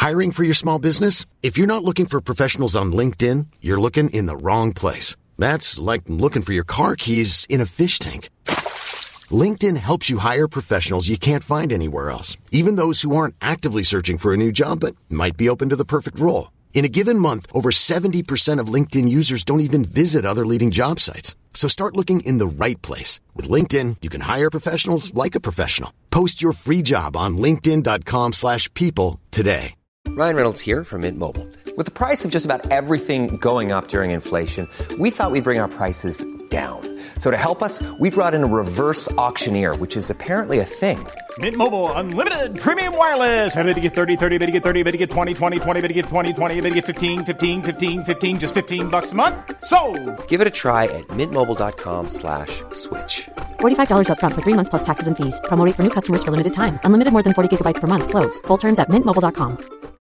Hiring for your small business? If you're not looking for professionals on LinkedIn, you're looking in the wrong place. That's like looking for your car keys in a fish tank. LinkedIn helps you hire professionals you can't find anywhere else, even those who aren't actively searching for a new job but might be open to the perfect role. In a given month, over 70% of LinkedIn users don't even visit other leading job sites. So start looking in the right place. With LinkedIn, you can hire professionals like a professional. Post your free job on linkedin.com/people today. Ryan Reynolds here from Mint Mobile. With the price of just about everything going up during inflation, we thought we'd bring our prices down. So to help us, we brought in a reverse auctioneer, which is apparently a thing. Mint Mobile Unlimited Premium Wireless. How to get 30, 30, bit to get 30, bit to get 20, 20, 20, bit to get 20, 20, bit to get 15, 15, 15, 15, just $15 a month? Sold! Give it a try at mintmobile.com/switch. $45 up front for 3 months plus taxes and fees. Promo rate for new customers for limited time. Unlimited more than 40 gigabytes per month. Slows full terms at mintmobile.com.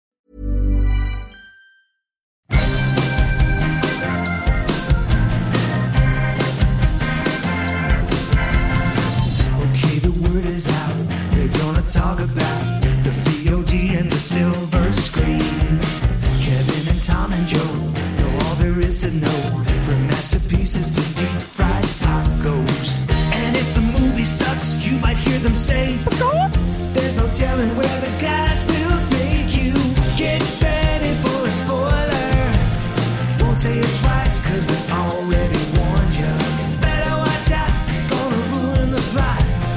Talk about the VOD and the silver screen. Kevin and Tom and Joe know all there is to know, from masterpieces to deep fried tacos. And if the movie sucks, you might hear them say, there's no telling where the guys will take you. Get ready for a spoiler. Won't say it twice, cause we already warned you. Better watch out, it's gonna ruin the plot.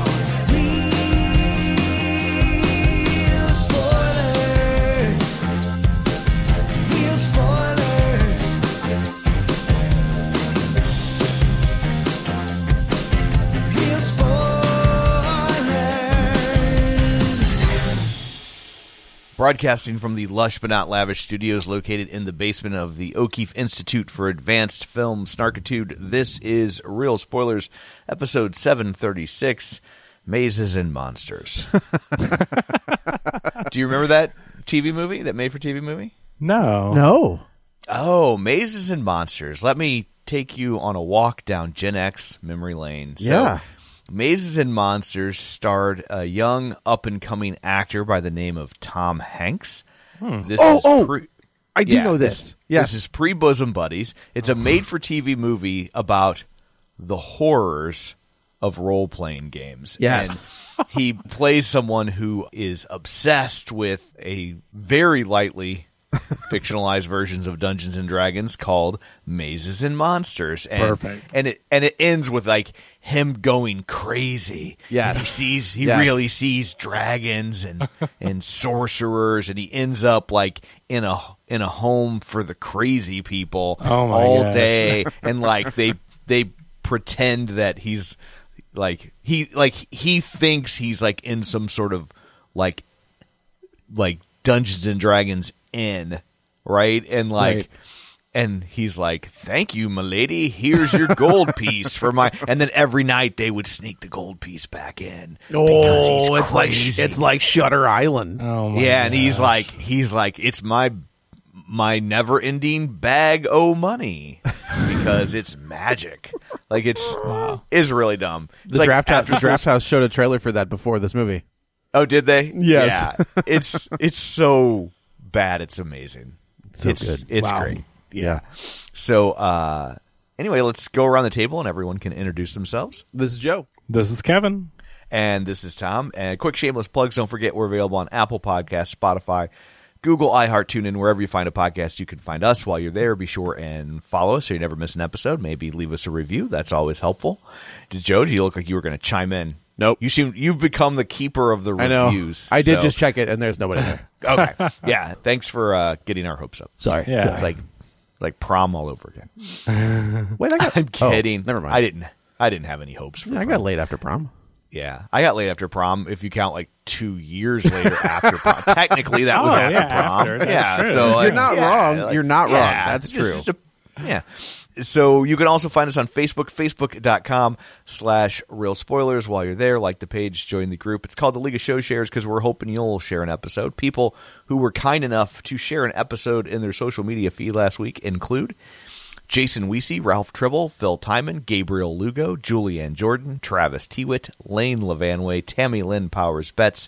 Broadcasting from the lush but not lavish studios located in the basement of the O'Keefe Institute for Advanced Film Snarkitude, this is Real Spoilers, episode 736, Mazes and Monsters. Do you remember that TV movie, that made-for-TV movie? No. Oh, Mazes and Monsters. Let me take you on a walk down Gen X memory lane. Yeah. Mazes and Monsters starred a young, up-and-coming actor by the name of Tom Hanks. This is I do know this. Yes. This is pre-Bosom Buddies. It's a made-for-TV movie about the horrors of role-playing games. Yes. And he plays someone who is obsessed with a very lightly fictionalized versions of Dungeons and Dragons called Mazes and Monsters. And, Perfect. And it ends with like him going crazy. Yes. He really sees dragons and sorcerers, and he ends up like in a home for the crazy people all day, and like they pretend that he's like he thinks he's like in some sort of like Dungeons and Dragons inn, right? And like right. And he's like, "Thank you, milady. Here's your gold piece for my." And then every night they would sneak the gold piece back in. Oh, It's like Shutter Island. Oh my yeah, and gosh. he's like, it's my never-ending bag o' money because it's magic. Like it's really dumb. It's The like Draft House showed a trailer for that before this movie. Oh, did they? Yes. Yeah. It's so bad. It's amazing. So good. It's Wow. great. Yeah. So anyway, let's go around the table and everyone can introduce themselves. This is Joe. This is Kevin. And this is Tom. And quick shameless plugs. Don't forget we're available on Apple Podcasts, Spotify, Google, iHeart, TuneIn, wherever you find a podcast, you can find us. While you're there, be sure and follow us so you never miss an episode. Maybe leave us a review. That's always helpful. Joe, do you look like you were going to chime in? Nope. You've become the keeper of the I know. Reviews. I did just check it, and there's nobody there. Okay. Yeah. Thanks for getting our hopes up. Sorry. Yeah. It's like prom all over again. Wait, I'm kidding. never mind. I didn't have any hopes for I prom. got laid after prom. Yeah. I got laid after prom if you count like 2 years later after prom. Technically, that was after prom. after. That's true. So You're not wrong. You're not wrong. That's true. Yeah. So you can also find us on Facebook, facebook.com/Real Spoilers. While you're there, like the page, join the group. It's called the League of Show Shares because we're hoping you'll share an episode. People who were kind enough to share an episode in their social media feed last week include Jason Weesey, Ralph Tribble, Phil Timon, Gabriel Lugo, Julianne Jordan, Travis Tewitt, Lane Levanway, Tammy Lynn Powers Betts,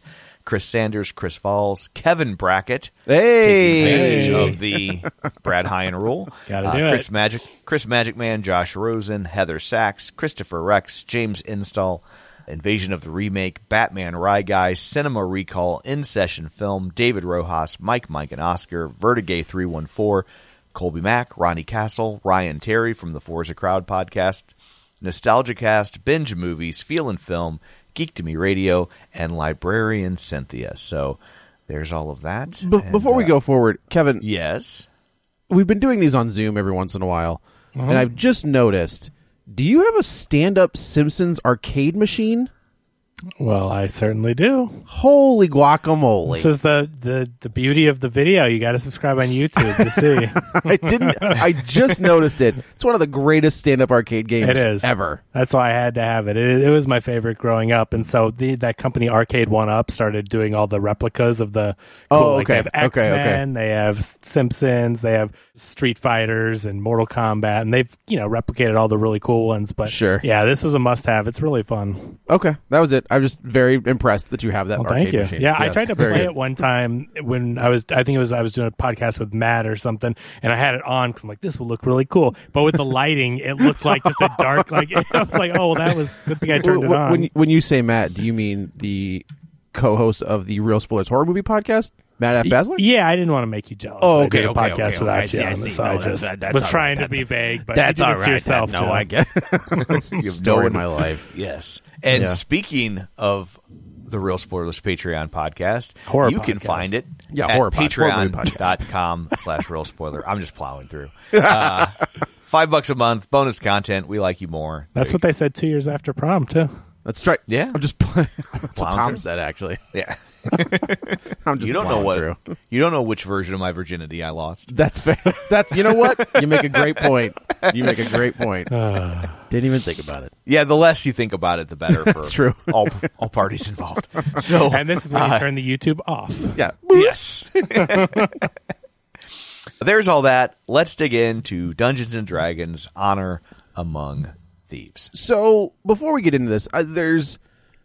Chris Sanders, Chris Falls, Kevin Brackett. Hey! Taking advantage of the Brad Hyan rule. Gotta do Chris Magic Man, Josh Rosen, Heather Sachs, Christopher Rex, James Install, Invasion of the Remake, Batman Rye Guy, Cinema Recall, In Session Film, David Rojas, Mike and Oscar, Vertigay 314, Colby Mack, Ronnie Castle, Ryan Terry from the Forza Crowd podcast, Nostalgia Cast, Binge Movies, Feel and Film, Geek to Me Radio, and Librarian Cynthia. So there's all of that. Before we go forward, Kevin. Yes? We've been doing these on Zoom every once in a while, and I've just noticed, do you have a stand-up Simpsons arcade machine? Well, I certainly do. Holy guacamole. This is the beauty of the video. You got to subscribe on YouTube to see. I just noticed it. It's one of the greatest stand-up arcade games It is. ever. That's why I had to have it. It was my favorite growing up. And so that company Arcade 1-Up started doing all the replicas of the okay. They have X-Men, they have Simpsons, they have Street Fighters and Mortal Kombat, and they've, replicated all the really cool ones. But sure. Yeah, this is a must-have. It's really fun. Okay, that was it. I'm just very impressed that you have that arcade thank you. machine. Yeah, Yes, I tried to play it one time when I was doing a podcast with Matt or something, and I had it on because I'm like, this will look really cool. But with the lighting, it looked like just a dark, I was like, oh, well, that was good thing I turned it on. When you say Matt, do you mean the co-host of the Real Spoilers Horror Movie podcast, Matt F. Basler? Yeah, I didn't want to make you jealous. Oh, I did okay, a podcast okay. without I see, you I on see. this, so No, I that's- just that's was all trying right. to be vague, but That's you did all this right. to yourself, No, Joe. I get it's the story of my life. Yes. And Yeah. speaking of the Real Spoilers Patreon podcast, Horror you can podcast. find it Yeah, at horror pod- horror movie patreon.com/real spoiler. I'm just plowing through. $5 a month, bonus content. We like you more. That's what they said 2 years after prom, too. That's right. Yeah. I'm just playing. That's what Plowing Tom through. said, actually. Yeah. I'm just You don't know plowing what. through. You don't know which version of my virginity I lost. That's fair. You know what? You make a great point. Didn't even think about it. Yeah, the less you think about it, the better for That's true. all parties involved. So, And this is when you turn the YouTube off. Yeah. yes. There's all that. Let's dig into Dungeons and Dragons: Honor Among Thieves. So before we get into this, there's,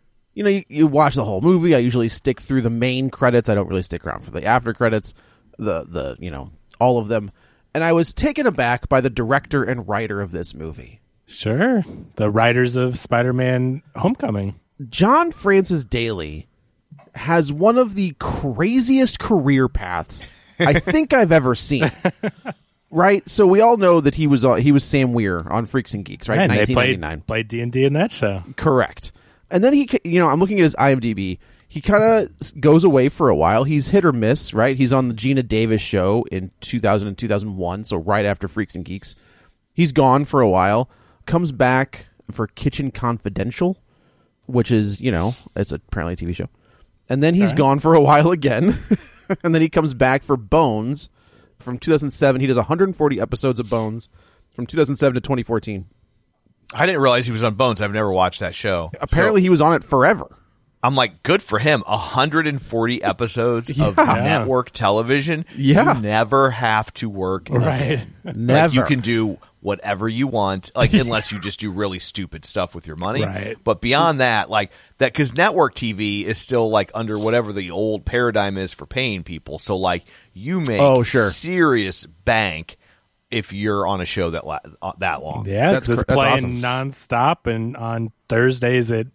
you watch the whole movie. I usually stick through the main credits. I don't really stick around for the after credits, the all of them. And I was taken aback by the director and writer of this movie. Sure. The writers of Spider-Man Homecoming. John Francis Daly has one of the craziest career paths I think I've ever seen. Right? So we all know that he was Sam Weir on Freaks and Geeks, right? And they 1999. played D&D in that show. Correct. And then I'm looking at his IMDb. He kind of goes away for a while. He's hit or miss, right? He's on the Gina Davis show in 2000 and 2001, so right after Freaks and Geeks. He's gone for a while. Comes back for Kitchen Confidential, which is, it's apparently a TV show. And then he's gone for a while again. And then he comes back for Bones from 2007. He does 140 episodes of Bones from 2007 to 2014. I didn't realize he was on Bones. I've never watched that show. Apparently, So he was on it forever. I'm like, good for him. 140 episodes of network television. Yeah. You never have to work. Right. Never. Like, you can do whatever you want, like unless you just do really stupid stuff with your money. Right. But beyond that, like that, because network TV is still like under whatever the old paradigm is for paying people. So like you make serious bank if you're on a show that long. Yeah, it's that's playing awesome. nonstop and on Thursdays at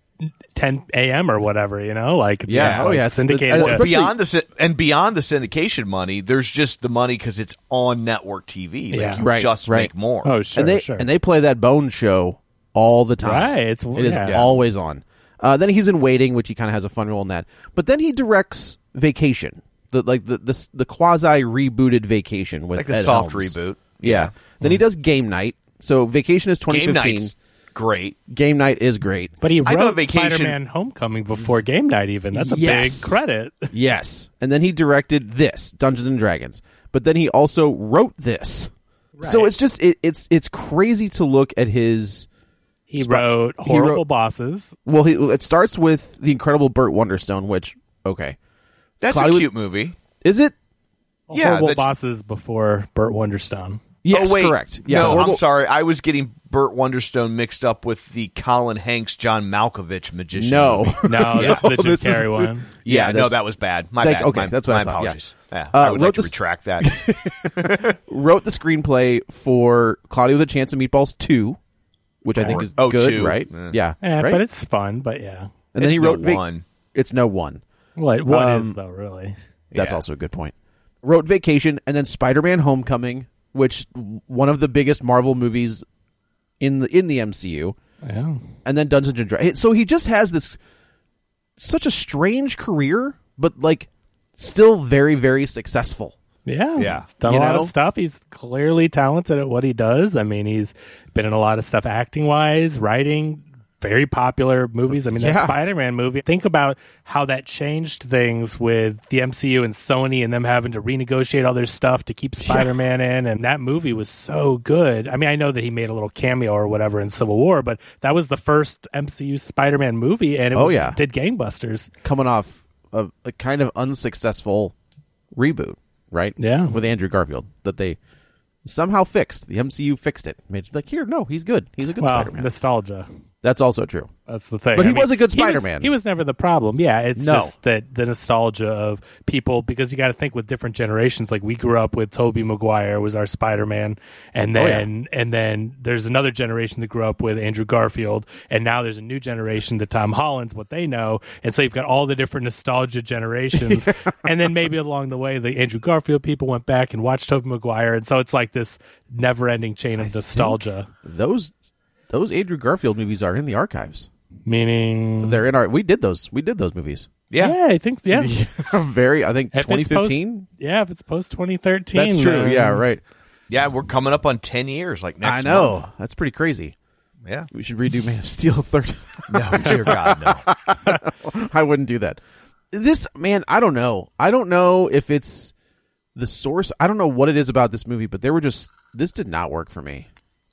10 a.m. or whatever, like it's just like syndicated. Especially- Beyond the syndication money, there's just the money because it's on network TV. Like, Yeah. you Right, just right. make more. Oh, sure, and they play that Bone show all the time. Right, It is always on. Then he's in Waiting, which he kind of has a fun role in that. But then he directs Vacation, the quasi rebooted Vacation with like a Ed soft Helms. reboot. Yeah. Then he does Game Night. So Vacation is 2015. Game Night's great. Game Night is great. But he I thought wrote Vacation- Spider-Man Homecoming before Game Night even. That's a Yes. big credit. Yes. And then he directed this, Dungeons and Dragons. But then he also wrote this. So it's just it's crazy to look at his. He wrote Horrible Bosses. Well, it starts with the incredible Burt Wonderstone, which That's Cloudy a cute movie. is it? Yeah, Horrible that's- Bosses before Burt Wonderstone. Yes, oh, wait. correct. Yeah, No, Horrible- I'm sorry. I was getting Burt Wonderstone mixed up with the Colin Hanks, John Malkovich magician. No, movie. No, this is the Jim Carrey one. Yeah, no, that was bad. My bad. Okay, that's what my I thought. apologies. Yeah. I would like to retract that. Wrote the screenplay for Cloudy with a Chance of Meatballs 2, which I think is good, 2. right? Yeah, right? But it's fun. But yeah, and then he wrote one. It's no one. What is though? Really? That's also a good point. Wrote Vacation, and then Spider-Man: Homecoming, which one of the biggest Marvel movies in the MCU. Yeah. And then Dungeons and Dragons. So he just has this such a strange career, but like still very, very successful. Yeah. He's done a lot of stuff. He's clearly talented at what he does. I mean, he's been in a lot of stuff acting wise, writing, very popular movies. I mean, that Spider-Man movie, think about how that changed things with the MCU and Sony and them having to renegotiate all their stuff to keep Spider-Man in. And that movie was so good. I mean, I know that he made a little cameo or whatever in Civil War, but that was the first MCU Spider-Man movie, and it did gangbusters. Coming off of a kind of unsuccessful reboot, right? Yeah. With Andrew Garfield, that they somehow fixed. The MCU fixed it. Made it like, here, no, he's good. He's a good Spider-Man. Nostalgia. That's also true. That's the thing. But he was a good Spider-Man. He was never the problem. Yeah, it's just that the nostalgia of people, because you got to think with different generations. Like we grew up with Tobey Maguire was our Spider-Man, and then there's another generation that grew up with Andrew Garfield, and now there's a new generation that Tom Holland's what they know, and so you've got all the different nostalgia generations, and then maybe along the way the Andrew Garfield people went back and watched Tobey Maguire, and so it's like this never-ending chain of nostalgia. Those Andrew Garfield movies are in the archives. Meaning they're in our. We did those movies. Yeah, I think. Yeah, I think 2015. If it's post 2013, that's true. Yeah, right. Yeah, we're coming up on 10 years. Like next. I know month. That's pretty crazy. Yeah, we should redo Man of Steel 3rd. No, dear God, no. I wouldn't do that. This man, I don't know. I don't know if it's the source. I don't know what it is about this movie, but this did not work for me.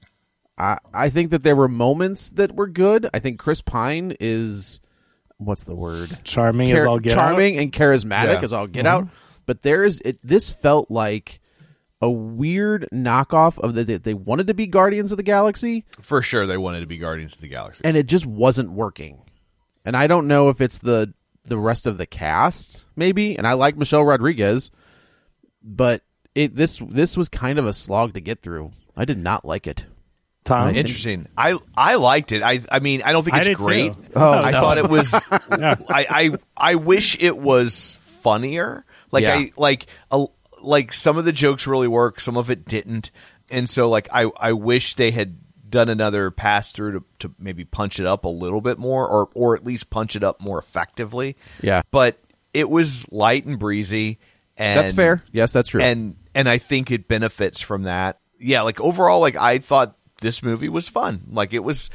I think that there were moments that were good. I think Chris Pine is, what's the word? Charming as all get out. Charming and charismatic as all get out. But this felt like a weird knockoff of they wanted to be Guardians of the Galaxy. For sure, they wanted to be Guardians of the Galaxy. And it just wasn't working. And I don't know if it's the rest of the cast, maybe. And I like Michelle Rodriguez, but this was kind of a slog to get through. I did not like it. Tom? Interesting. I liked it. I mean, I don't think it's great. I thought it was. I wish it was funnier. Like some of the jokes really work, some of it didn't, and so like I wish they had done another pass through to maybe punch it up a little bit more, or at least punch it up more effectively. Yeah. But it was light and breezy, and that's fair. Yes, that's true. And I think it benefits from that. Yeah. Like overall, like I thought this movie was fun. Like it was,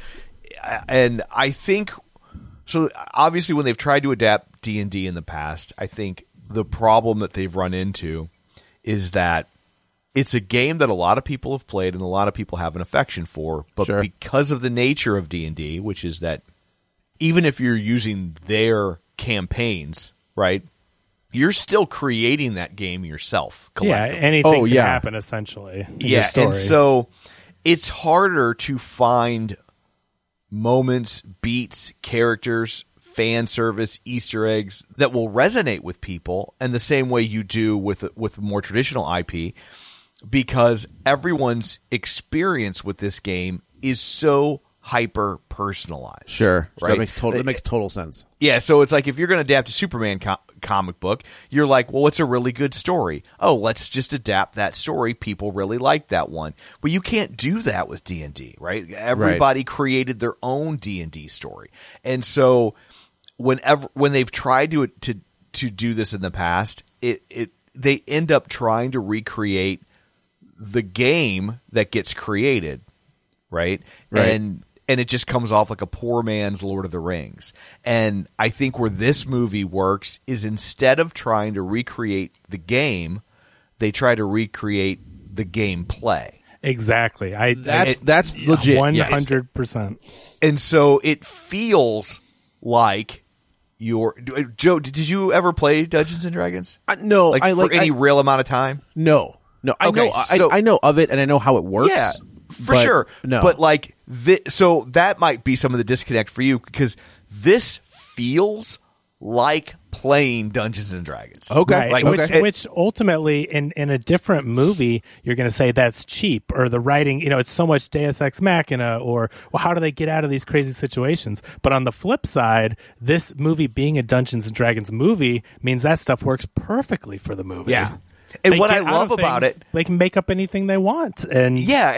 and I think so. Obviously, when they've tried to adapt D&D in the past, I think the problem that they've run into is that it's a game that a lot of people have played and a lot of people have an affection for, but because of the nature of D&D, which is that even if you're using their campaigns, right, you're still creating that game yourself. Yeah, anything can happen essentially. Yeah, and so it's harder to find moments, beats, characters, fan service, Easter eggs that will resonate with people in the same way you do with more traditional IP, because everyone's experience with this game is so hyper personalized. Sure, right? That makes total sense. Yeah, so it's like if you're going to adapt a Superman comic book, you're like, well, what's a really good story? Oh, let's just adapt that story. People really like that one. But you can't do that with D&D, right? Everybody created their own D&D story, and so when they've tried to do this in the past, they end up trying to recreate the game that gets created, right? And it just comes off like a poor man's Lord of the Rings. And I think where this movie works is instead of trying to recreate the game, they try to recreate the gameplay. Exactly. That's legit. 100%. And so it feels like Joe, did you ever play Dungeons and Dragons? No. For any real amount of time? No. I know of it and I know how it works. Yeah. For sure. No. But like so that might be some of the disconnect for you, because this feels like playing Dungeons and Dragons. Okay. Right. Which ultimately in a different movie you're going to say that's cheap, or the writing, it's so much Deus Ex Machina, or well, how do they get out of these crazy situations? But on the flip side, this movie being a Dungeons and Dragons movie means that stuff works perfectly for the movie. Yeah. And what I love about it, they can make up anything they want, and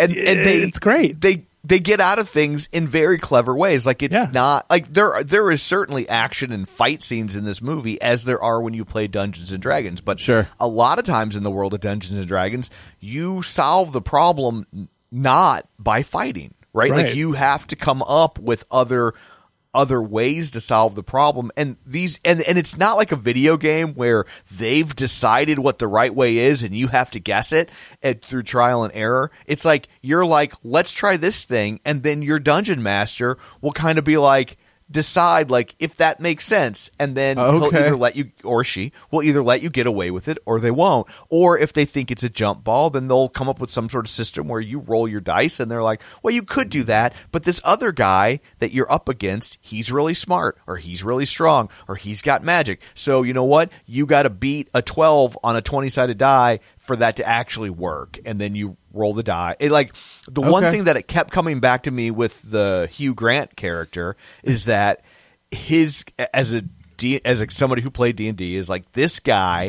it's great. They get out of things in very clever ways. Like it's not like there is certainly action and fight scenes in this movie, as there are when you play Dungeons and Dragons. But sure, a lot of times in the world of Dungeons and Dragons, you solve the problem not by fighting, right? Like you have to come up with other ways to solve the problem, and it's not like a video game where they've decided what the right way is and you have to guess it through trial and error. It's like you're like, let's try this thing, and then your dungeon master will kind of be like, decide like if that makes sense, and then he'll either let you, or she will either let you get away with it or they won't. Or if they think it's a jump ball, then they'll come up with some sort of system where you roll your dice and they're like, well, you could do that, but this other guy that you're up against, he's really smart, or he's really strong, or he's got magic, so you know what, you got to beat a 12 on a 20-sided die for that to actually work. And then you roll the die. One thing that it kept coming back to me with the Hugh Grant character is that his as somebody who played D&D is like, this guy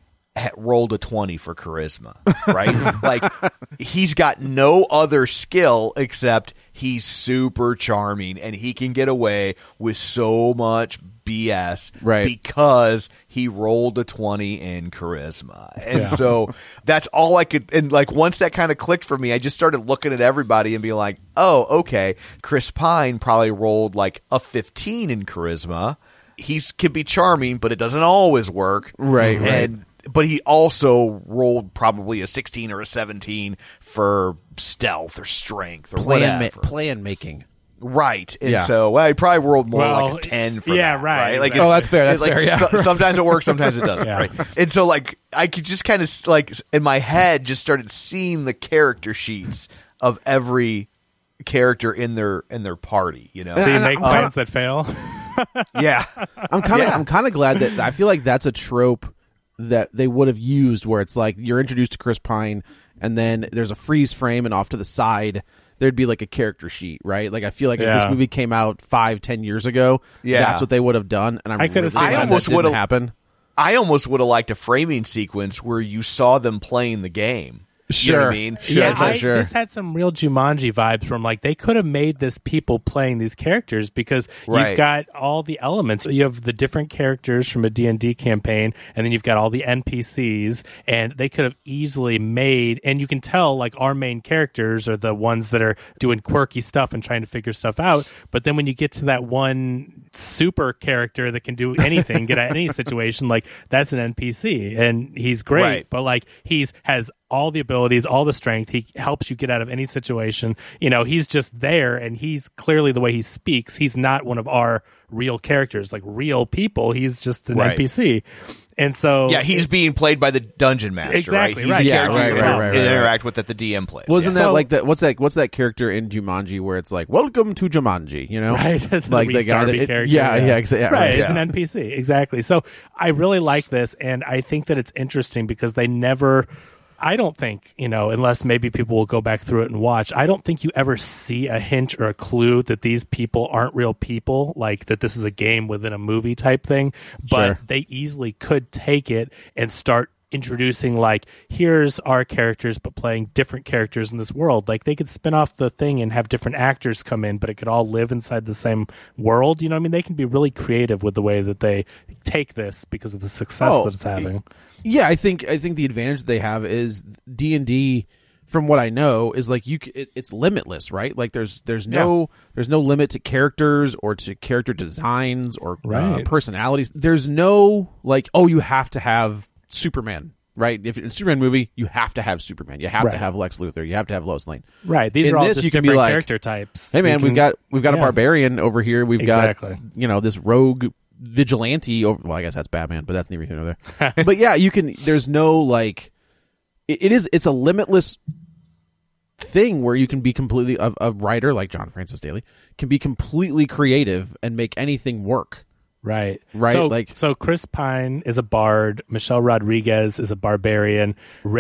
rolled a 20 for charisma, right? Like he's got no other skill except he's super charming, and he can get away with so much BS because he rolled a 20 in charisma. And so that's all I could, and like once that kind of clicked for me, I just started looking at everybody and being like, oh, okay, Chris Pine probably rolled like a 15 in charisma. He can be charming, but it doesn't always work. But he also rolled probably a 16 or a 17 for stealth or strength or whatever. Plan making. Right. And so he probably rolled more like a 10 for that. Right. Like that's fair. That's fair. Yeah. Sometimes it works, sometimes it doesn't. Right. And so like I could just kind of like in my head just started seeing the character sheets of every character in their party, So you make plans that fail. I'm kind of glad that I feel like that's a trope that they would have used, where it's like you're introduced to Chris Pine and then there's a freeze frame, and off to the side there'd be like a character sheet, right? Like I feel like if this movie came out 5-10 years ago, that's what they would have done, and I almost would have happen. I almost would have liked a framing sequence where you saw them playing the game. Sure. You know what I mean? Sure. This had some real Jumanji vibes from like they could have made this people playing these characters, because you've got all the elements. You have the different characters from a D&D campaign, and then you've got all the NPCs, and they could have easily made, and you can tell like our main characters are the ones that are doing quirky stuff and trying to figure stuff out. But then when you get to that one super character that can do anything, get out of any situation, like that's an NPC, and he's great, but like has all the abilities, all the strength. He helps you get out of any situation. He's just there, and he's clearly, the way he speaks, he's not one of our real characters, like real people. He's just an NPC. And so he's being played by the dungeon master. Exactly, He's a character you interact with that the DM plays. Wasn't that like that? What's that character in Jumanji where it's like, "Welcome to Jumanji," Right? Like the guy that character. Exactly. Right, it's an NPC, exactly. So I really like this, and I think that it's interesting because they never. I don't think, unless maybe people will go back through it and watch, I don't think you ever see a hint or a clue that these people aren't real people, like that this is a game within a movie type thing. But they easily could take it and start introducing, like, here's our characters, but playing different characters in this world. Like, they could spin off the thing and have different actors come in, but it could all live inside the same world. They can be really creative with the way that they take this because of the success that it's having. Yeah, I think the advantage they have is D&D, from what I know, is like it's limitless, right? Like there's no limit to characters or to character designs or personalities. There's no like, oh, you have to have Superman, right? If in a Superman movie, you have to have Superman. You have to have Lex Luthor. You have to have Lois Lane. Right. These are all just different character types. Hey man, we've got a barbarian over here. We've got this rogue vigilante over, well, I guess that's Batman, but that's neither here nor there. But yeah, you can, there's no like, it's a limitless thing where you can be completely a writer like John Francis Daley can be completely creative and make anything work. Right. So Chris Pine is a bard. Michelle Rodriguez is a barbarian.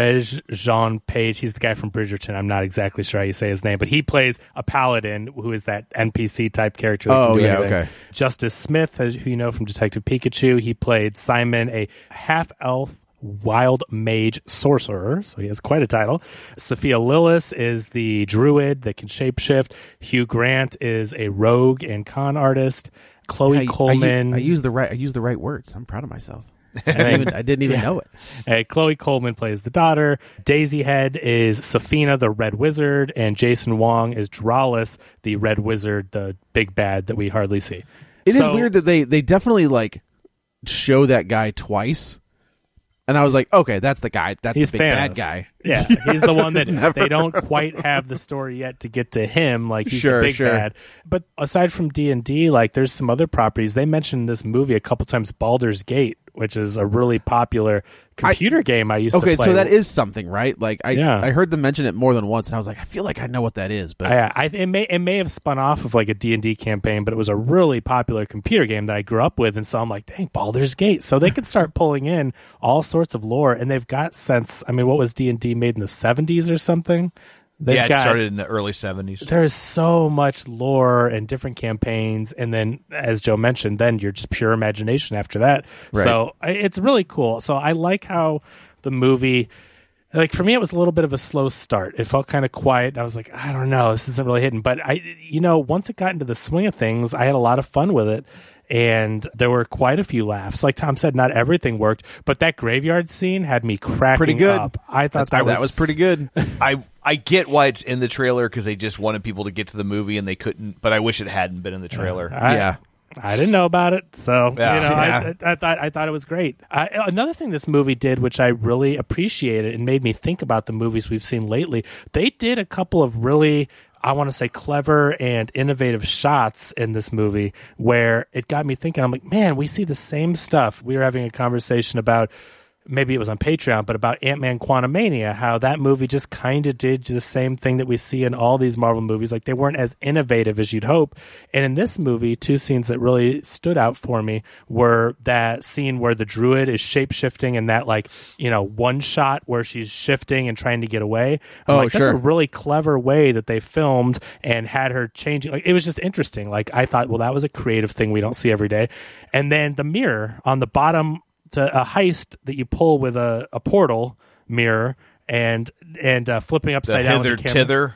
Jean Page, he's the guy from Bridgerton. I'm not exactly sure how you say his name, but he plays a paladin who is that NPC type character. That can do anything. Okay. Justice Smith, who you know from Detective Pikachu, he played Simon, a half-elf wild mage sorcerer, so he has quite a title. Sophia Lillis is the druid that can shapeshift. Hugh Grant is a rogue and con artist. Chloe Coleman. I used the right words. I'm proud of myself. I didn't even know it. Chloe Coleman plays the daughter. Daisy Head is Safina, the Red Wizard, and Jason Wong is Dralis, the Red Wizard, the big bad that we hardly see. It is weird that they definitely like show that guy twice. And I was like, okay, that's the guy. That's he's the big Thanos. Bad guy. Yeah, he's the one that they don't quite have the story yet to get to him. Like, he's the big bad. But aside from D&D, like, there's some other properties. They mentioned this movie a couple times, Baldur's Gate, which is a really popular computer game I used to play. Okay, so that is something, right? Like, I heard them mention it more than once, and I was like, I feel like I know what that is. But it may have spun off of like a D&D campaign, but it was a really popular computer game that I grew up with, and so I'm like, dang, Baldur's Gate. So they could start pulling in all sorts of lore, and they've got since, I mean, what was D&D made in the 70s or something? It started in the early 70s. There's so much lore and different campaigns, and then, as Joe mentioned, then you're just pure imagination after that. Right. So it's really cool. So I like how the movie, like, for me, it was a little bit of a slow start. It felt kind of quiet. I was like, I don't know, this isn't really hitting. But once it got into the swing of things, I had a lot of fun with it. And there were quite a few laughs. Like Tom said, not everything worked, but that graveyard scene had me cracking pretty good. up. I thought that was pretty good. I get why it's in the trailer, because they just wanted people to get to the movie and they couldn't, but I wish it hadn't been in the trailer. I didn't know about it, so I thought it was great. Another thing this movie did, which I really appreciated and made me think about the movies we've seen lately, they did a couple of really, I want to say, clever and innovative shots in this movie where it got me thinking. I'm like, man, we see the same stuff. We were having a conversation about, maybe it was on Patreon, but about Ant-Man Quantumania, how that movie just kind of did the same thing that we see in all these Marvel movies. Like, they weren't as innovative as you'd hope. And in this movie, two scenes that really stood out for me were that scene where the druid is shape-shifting and that, like, one shot where she's shifting and trying to get away. That's a really clever way that they filmed and had her changing. Like, it was just interesting. Like, I thought, well, that was a creative thing we don't see every day. And then the mirror on the bottom, to a heist that you pull with a portal mirror and flipping upside down with the tither.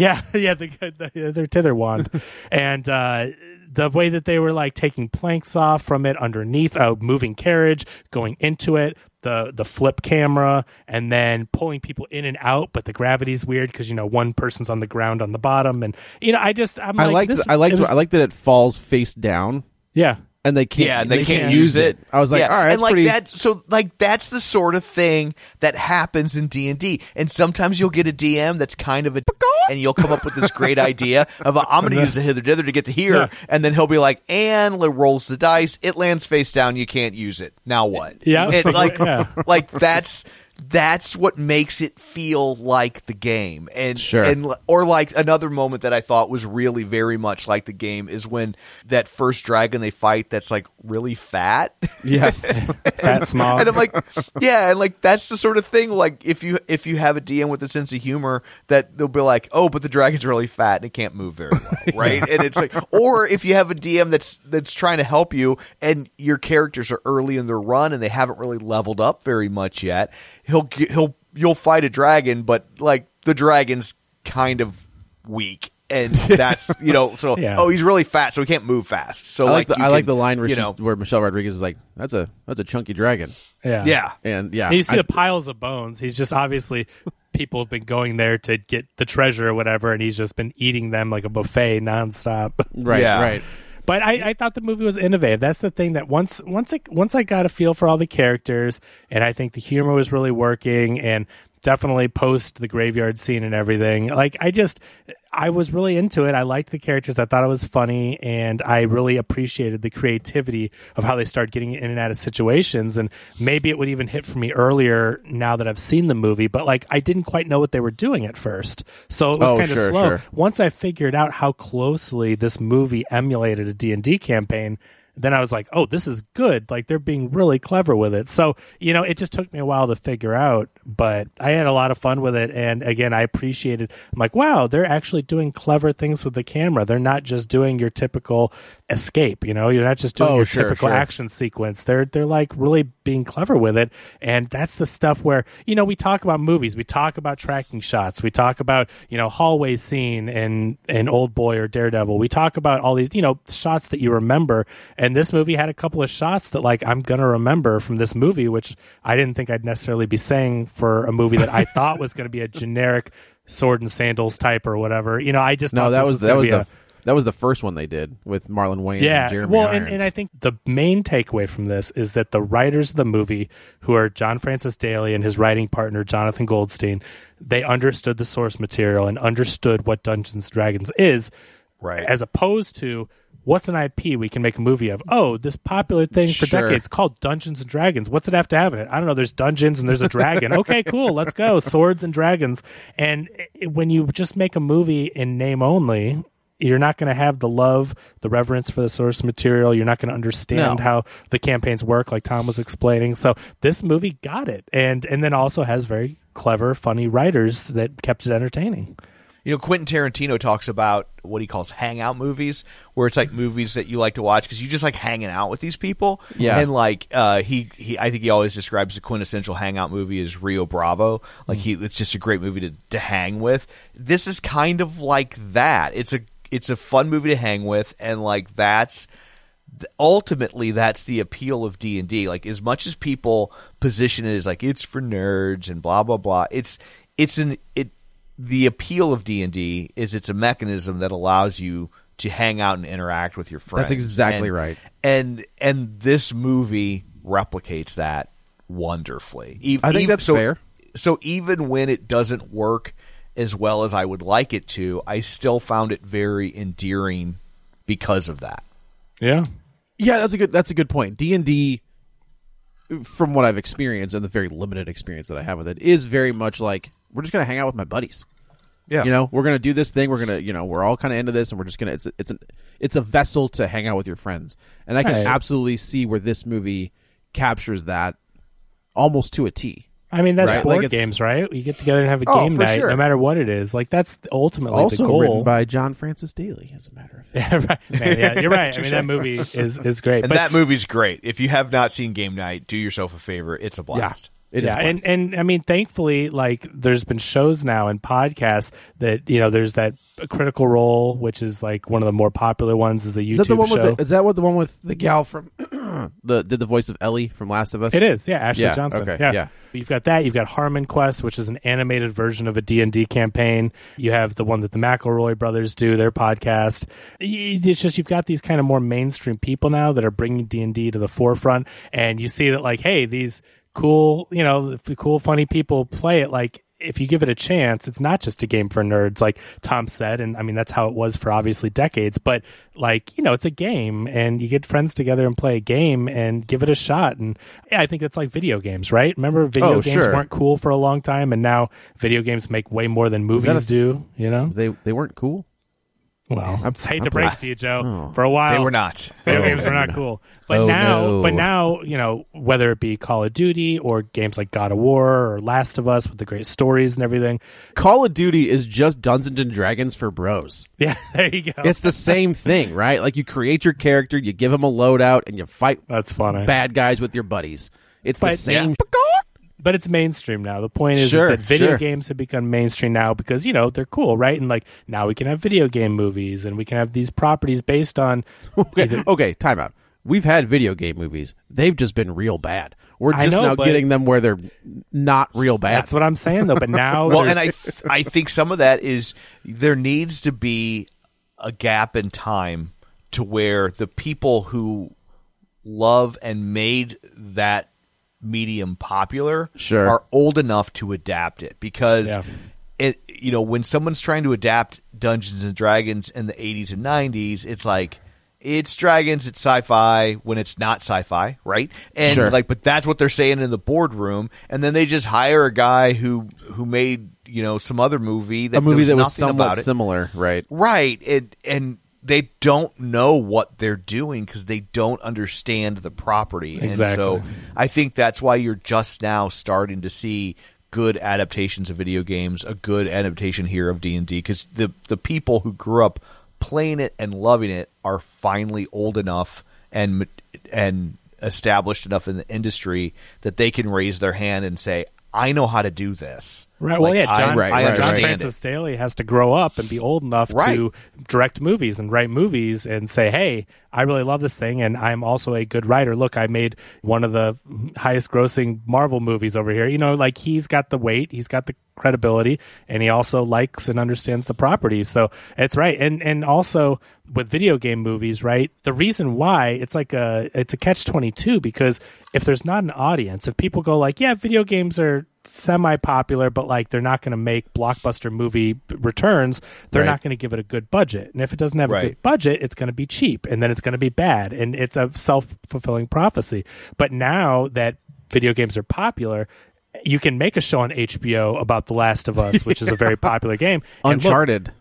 their tither wand. And the way that they were like taking planks off from it underneath a moving carriage, going into it, the flip camera, and then pulling people in and out, but the gravity's weird because one person's on the ground on the bottom, and I like that it falls face down. Yeah. And they can't. Yeah, and they can't use it. I was like, all right, and that's the sort of thing that happens in D&D. And sometimes you'll get a DM that's kind of and you'll come up with this great idea of I'm going to use the hither dither to get to here, and then he'll be like, and rolls the dice, it lands face down, you can't use it. Now what? Yeah, like that's what makes it feel like the game. Or like another moment that I thought was really very much like the game is when that first dragon they fight that's like really fat. Yes. Fat smog. And I'm like, and like that's the sort of thing, like if you have a DM with a sense of humor, that they'll be like, oh, but the dragon's really fat and it can't move very well, right? And it's like, or if you have a DM that's trying to help you and your characters are early in their run and they haven't really leveled up very much yet, you'll fight a dragon, but like the dragon's kind of weak, and that's oh, he's really fat, so he can't move fast. So I like the line where Michelle Rodriguez is like, that's a chunky dragon. Yeah. And you see the piles of bones. He's just obviously people have been going there to get the treasure or whatever, and he's just been eating them like a buffet nonstop. Right. But I thought the movie was innovative. That's the thing, that once I got a feel for all the characters, and I think the humor was really working, and definitely post the graveyard scene and everything. Like, I was really into it. I liked the characters. I thought it was funny, and I really appreciated the creativity of how they started getting in and out of situations. And maybe it would even hit for me earlier now that I've seen the movie, but like I didn't quite know what they were doing at first. So it was kind of slow. Sure. Once I figured out how closely this movie emulated a D&D campaign, then I was like, oh, this is good. Like, they're being really clever with it. So, it just took me a while to figure out, but I had a lot of fun with it. And again, I appreciated, I'm like, wow, they're actually doing clever things with the camera. They're not just doing your typical escape, you're not just doing your typical action sequence. They're like really being clever with it. And that's the stuff where, we talk about movies, we talk about tracking shots, we talk about, hallway scene in Old Boy or Daredevil. We talk about all these, shots that you remember. And this movie had a couple of shots that like I'm going to remember from this movie, which I didn't think I'd necessarily be saying for a movie that I thought was going to be a generic sword and sandals type or whatever. I just thought that was the first one they did with Marlon Wayans and Jeremy Irons. And I think the main takeaway from this is that the writers of the movie, who are John Francis Daley and his writing partner, Jonathan Goldstein, they understood the source material and understood what Dungeons & Dragons is, right? As opposed to, what's an IP we can make a movie of? Oh, this popular thing for decades called Dungeons & Dragons. What's it have to have in it? I don't know. There's dungeons and there's a dragon. Okay, cool. Let's go. Swords and dragons. And when you just make a movie in name only, you're not going to have the love, the reverence for the source material. You're not going to understand how the campaigns work, like Tom was explaining. So this movie got it. And then also has very clever, funny writers that kept it entertaining. Quentin Tarantino talks about what he calls hangout movies, where it's like movies that you like to watch because you just like hanging out with these people. Yeah. And like I think he always describes the quintessential hangout movie as Rio Bravo. Like it's just a great movie to hang with. This is kind of like that. It's a fun movie to hang with, and like ultimately that's the appeal of D&D. Like, as much as people position it as like it's for nerds and blah blah blah, the appeal of D&D is it's a mechanism that allows you to hang out and interact with your friends. That's exactly right. And this movie replicates that wonderfully. I think that's fair. So even when it doesn't work as well as I would like it to, I still found it very endearing because of that. Yeah. Yeah, that's a good point. D&D, from what I've experienced and the very limited experience that I have with it, is very much like, we're just going to hang out with my buddies. Yeah. We're going to do this thing. We're going to, we're all kind of into this, and we're just going to, it's a vessel to hang out with your friends. And I can absolutely see where this movie captures that almost to a T. I mean, that's right? board like games, right? You get together and have a game night, no matter what it is. Like, that's ultimately also the goal. written by John Francis Daley, as a matter of fact. Yeah, right. Man, yeah, you're right. I mean, that movie is great. And that movie's great. If you have not seen Game Night, do yourself a favor. It's a blast. Yeah. It is blast. And I mean, thankfully, like, there's been shows now and podcasts that, there's that Critical Role, which is like one of the more popular ones, is a YouTube show. Is that the one with the gal from did the voice of Ellie from Last of Us? It is, yeah, Ashley Johnson. Okay, yeah. You've got that. You've got Harmon Quest, which is an animated version of a D&D campaign. You have the one that the McElroy brothers do, their podcast. It's just, you've got these kind of more mainstream people now that are bringing D&D to the forefront, and you see that, like, hey, these cool, cool, funny people play it. Like, if you give it a chance, it's not just a game for nerds, like Tom said. And I mean, that's how it was for obviously decades, but like, it's a game, and you get friends together and play a game and give it a shot. And yeah, I think it's like video games, right? Remember, video games weren't cool for a long time, and now video games make way more than movies do, They weren't cool? Well, I hate to break it to you, Joe. For a while, they were not. Video games were not cool. But now, whether it be Call of Duty or games like God of War or Last of Us with the great stories and everything, Call of Duty is just Dungeons and Dragons for bros. Yeah, there you go. It's the same thing, right? Like, you create your character, you give them a loadout, and you fight bad guys with your buddies. It's the same. Yeah. But it's mainstream now. The point is that video games have become mainstream now because, they're cool, right? And like, now we can have video game movies, and we can have these properties based on... Okay, time out. We've had video game movies. They've just been real bad. We're just getting them where they're not real bad. That's what I'm saying, though. But now... Well, and I think some of that is there needs to be a gap in time to where the people who love and made that medium popular are old enough to adapt it, because when someone's trying to adapt Dungeons and Dragons in the 80s and 90s, it's like, it's dragons, it's sci-fi when it's not sci-fi, right? And sure. but that's what they're saying in the boardroom, and then they just hire a guy who made some other movie that was somewhat similar, right? Right, and they don't know what they're doing because they don't understand the property, exactly. And so I think that's why you're just now starting to see good adaptations of video games, a good adaptation here of D&D, because the people who grew up playing it and loving it are finally old enough and established enough in the industry that they can raise their hand and say, I know how to do this. Right. Well, John understand Francis Staley has to grow up and be old enough to direct movies and write movies and say, hey, I really love this thing, and I'm also a good writer. Look, I made one of the highest grossing Marvel movies over here. He's got the weight, he's got the credibility, and he also likes and understands the property. So it's right. And also with video game movies, right, the reason why it's a catch-22, because if there's not an audience, if people go like, yeah, video games are semi-popular, but they're not going to make blockbuster movie returns, they're not going to give it a good budget. And if it doesn't have a good budget, it's going to be cheap, and then it's going to be bad, and it's a self-fulfilling prophecy. But now that video games are popular, you can make a show on HBO about The Last of Us, which is a very popular game. Uncharted.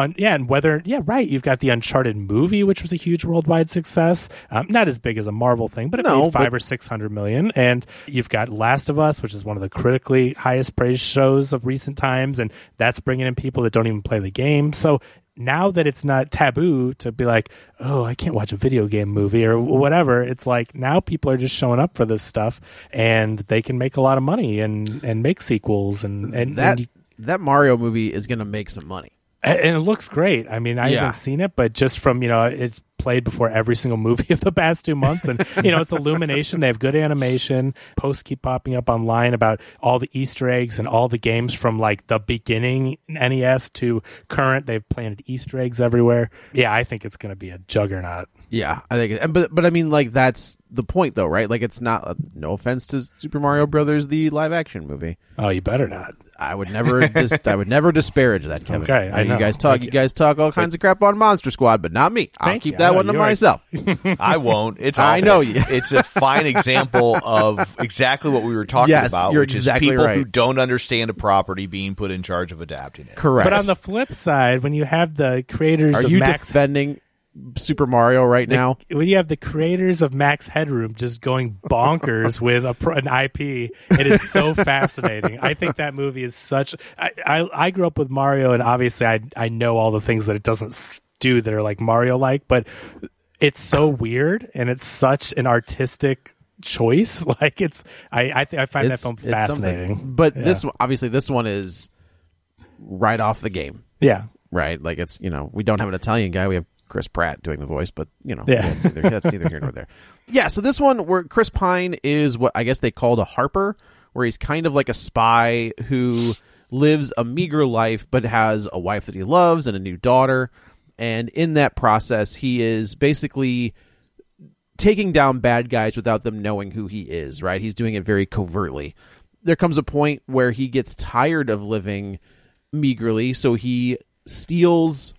You've got the Uncharted movie, which was a huge worldwide success. Not as big as a Marvel thing, but it made $500 or $600 million. And you've got Last of Us, which is one of the critically highest praised shows of recent times, and that's bringing in people that don't even play the game. So now that it's not taboo to be like, oh, I can't watch a video game movie or whatever, it's like now people are just showing up for this stuff, and they can make a lot of money and make sequels. And that Mario movie is going to make some money. And it looks great. I mean, I haven't seen it, but just from, it's played before every single movie of the past 2 months. And, it's Illumination. They have good animation. Posts keep popping up online about all the Easter eggs and all the games from the beginning NES to current. They've planted Easter eggs everywhere. Yeah, I think it's going to be a juggernaut. Yeah, I think, but I mean, that's the point, though, right? It's not. No offense to Super Mario Brothers, the live action movie. Oh, you better not. I would never. I would never disparage that, Kevin. Okay, I know. You guys talk all kinds of crap on Monster Squad, but not me. I'll keep that one to myself. I won't. It's I know you. It's a fine example of exactly what we were talking about, you're which exactly is people right. who don't understand a property being put in charge of adapting it. Correct. But on the flip side, when you have the creators of Max defending Super Mario right now? When you have the creators of Max Headroom just going bonkers with an IP, it is so fascinating. I think that movie is such. I grew up with Mario, and obviously I know all the things that it doesn't do that are like Mario-like, but it's so weird, and it's such an artistic choice. I find that film fascinating. But this one is right off the game. Yeah. Right? It's, we don't have an Italian guy. We have Chris Pratt doing the voice, but that's neither here nor there. Yeah, so this one where Chris Pine is what I guess they called a Harper, where he's kind of like a spy who lives a meager life but has a wife that he loves and a new daughter, and in that process he is basically taking down bad guys without them knowing who he is, right? He's doing it very covertly. There comes a point where he gets tired of living meagerly, so he steals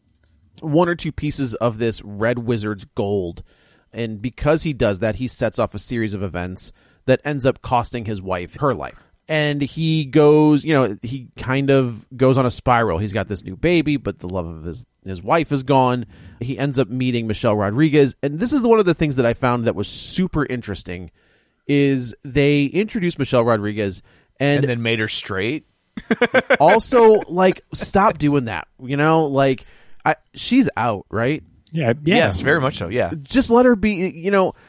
one or two pieces of this red wizard's gold, and because he does that, he sets off a series of events that ends up costing his wife her life. And he goes, he kind of goes on a spiral. He's got this new baby, but the love of his wife is gone. He ends up meeting Michelle Rodriguez, and this is one of the things that I found that was super interesting, is they introduced Michelle Rodriguez and then made her straight. Also, stop doing that, she's out, right? Yeah. Yes, very much so. Yeah, just let her be.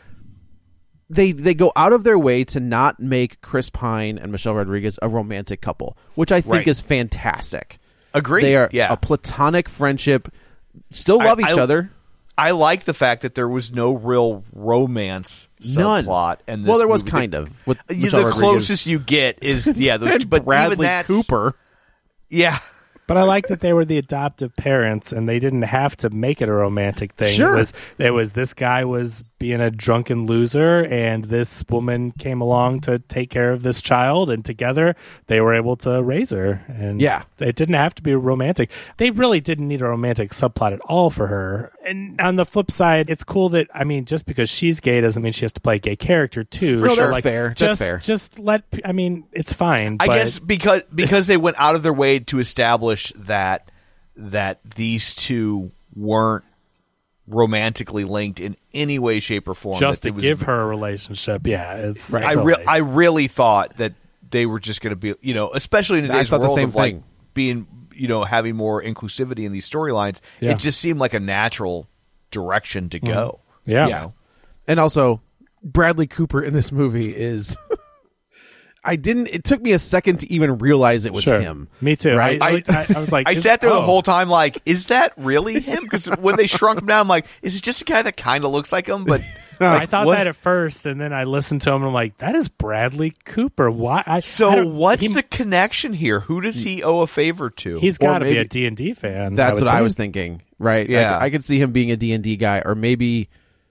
They go out of their way to not make Chris Pine and Michelle Rodriguez a romantic couple, which I think is fantastic. Agreed. They are a platonic friendship. Still love each other. I like the fact that there was no real romance subplot, and there was kind of. With the closest you get is those, but Bradley even Cooper. Yeah. But I like that they were the adoptive parents, and they didn't have to make it a romantic thing. Sure. It was this guy was being a drunken loser, and this woman came along to take care of this child, and together they were able to raise her. And it didn't have to be romantic. They really didn't need a romantic subplot at all for her. And on the flip side, it's cool that, I mean, just because she's gay doesn't mean she has to play a gay character too. No, that's fair. That's fair. Just I mean, it's fine. I guess because they went out of their way to establish that these two weren't romantically linked in any way, shape, or form. Just to give her a relationship, it's right. I really thought that they were just going to be, especially in today's world of like being, having more inclusivity in these storylines. Yeah. It just seemed like a natural direction to go. Yeah. And also, Bradley Cooper in this movie is. It took me a second to even realize it was him. Me too. Right? I was like, I sat there the whole time like, is that really him? Because when they shrunk him down, I'm like, is it just a guy that kind of looks like him? But I thought that at first, and then I listened to him, and I'm like, that is Bradley Cooper. Why? What's the connection here? Who does he owe a favor to? He's got to be a D&D fan. That's what I was thinking, right? Yeah. I could see him being a D&D guy, or maybe,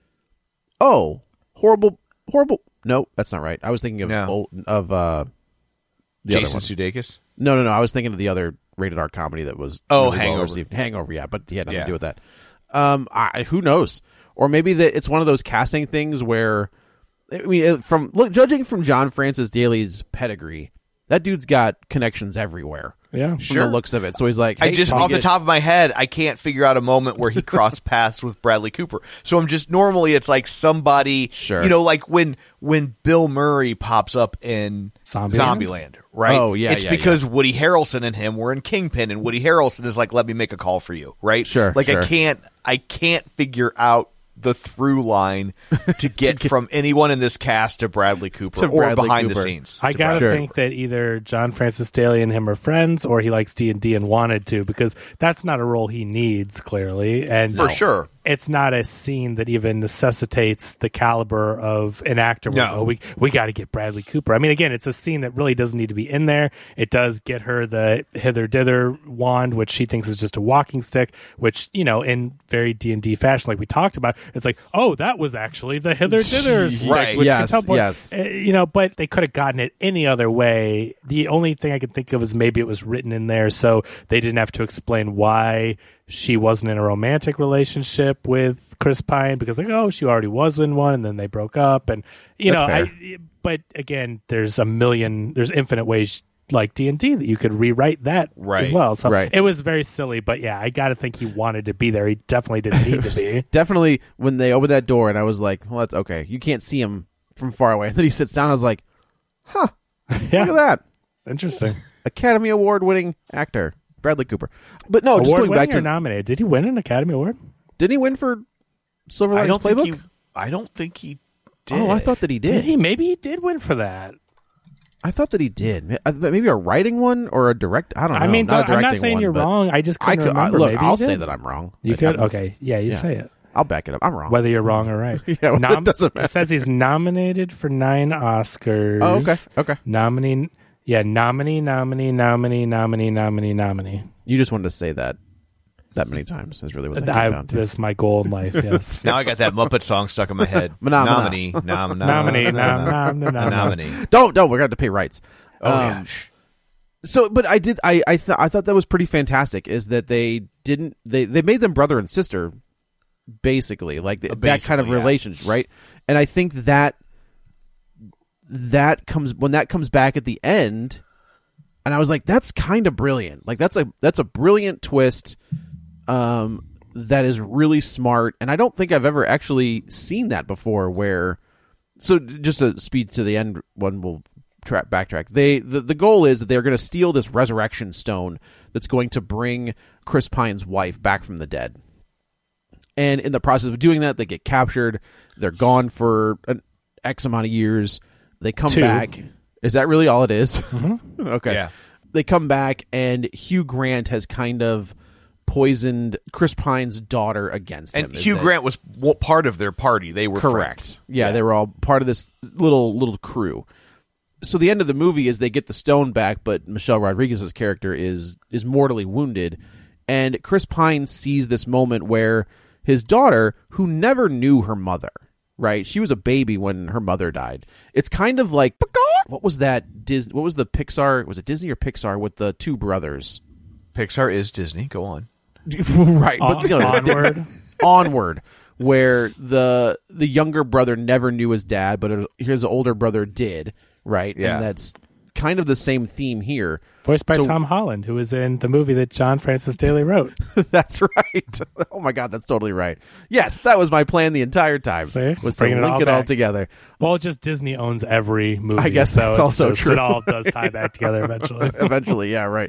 horrible. No, that's not right. I was thinking of the Jason Sudeikis. No. I was thinking of the other rated R comedy that was Hangover. Hangover, yeah, but he had nothing to do with that. Who knows? Or maybe that it's one of those casting things where, I mean, judging from John Francis Daly's pedigree, that dude's got connections everywhere. Yeah, from the looks of it. So he's like, hey, off the top of my head, I can't figure out a moment where he crossed paths with Bradley Cooper. So I'm just normally it's like somebody, like when Bill Murray pops up in Zombieland, right? Oh yeah, it's because Woody Harrelson and him were in Kingpin, and Woody Harrelson is like, let me make a call for you, right? Sure. Like I can't figure out the through line to get from anyone in this cast to Bradley Cooper or behind the scenes. I gotta think that either John Francis Daly and him are friends, or he likes D&D and wanted to, because that's not a role he needs, clearly. And for sure, it's not a scene that even necessitates the caliber of an actor. No. We got to get Bradley Cooper. I mean, again, it's a scene that really doesn't need to be in there. It does get her the hither-dither wand, which she thinks is just a walking stick, which, in very D&D fashion, like we talked about, it's like, oh, that was actually the hither-dither stick. Right. Which Yes. But they could have gotten it any other way. The only thing I can think of is maybe it was written in there so they didn't have to explain why she wasn't in a romantic relationship with Chris Pine, because she already was in one, and then they broke up, and but again, there's infinite ways like D&D that you could rewrite that as well. So it was very silly, but yeah, I got to think he wanted to be there. He definitely didn't need to be. Definitely when they opened that door, and I was like, well, that's okay. You can't see him from far away. And then he sits down. I was like, huh, look at that. It's interesting. Academy Award winning actor. Bradley Cooper. But no, just award going back to nominated. Did he win an Academy Award? Didn't he win for Silver Linings Playbook? I don't think he did. Oh, I thought that he did. Did he? Maybe he did win for that. I thought that he did. Maybe a writing one or a direct. I don't know. I mean, not I'm not saying you're wrong. I just couldn't remember. Look, maybe I'll say that I'm wrong. You could? Okay. Yeah, you say it. I'll back it up. I'm wrong. Whether you're wrong or right. Yeah, well, it doesn't matter. It says he's nominated for 9 Oscars. Oh, okay. Nominee. You just wanted to say that many times is really what that came down to. That's my goal in life, yes. Now I got that Muppet song stuck in my head. Nominee. Nominee. Don't. We're going to have to pay rights. Oh, So, but I thought that was pretty fantastic, is that they made them brother and sister, basically. Like that kind of relationship, right? And I think that comes back at the end, and I was like, that's kind of brilliant. Like that's a brilliant twist that is really smart, and I don't think I've ever actually seen that before. Where, so just to speed to the end, one will backtrack. The goal is that they're going to steal this resurrection stone that's going to bring Chris Pine's wife back from the dead. And in the process of doing that, they get captured. They're gone for an X amount of years. They come back. Is that really all it is? Mm-hmm. Okay. Yeah. They come back, and Hugh Grant has kind of poisoned Chris Pine's daughter against him. And Hugh Grant was part of their party. They were correct. Friends. Yeah, they were all part of this little crew. so the end of the movie is they get the stone back, but Michelle Rodriguez's character is mortally wounded, and Chris Pine sees this moment where his daughter, who never knew her mother, right? She was a baby when her mother died. It's kind of like, what was that? What was the Pixar? Was it Disney or Pixar with the two brothers? Pixar is Disney. Go on. Right, but Onward. Onward, where the younger brother never knew his dad, but his older brother did, right? Yeah. And that's kind of the same theme here. Voiced by Tom Holland, who was in the movie that John Francis Daley wrote. That's right. Oh my God, that's totally right. Yes, that was my plan the entire time. See? Was to Bringing link it all back. together. Well, just Disney owns every movie. I guess so that's also just, true. It all does tie back together eventually. Eventually, yeah, right.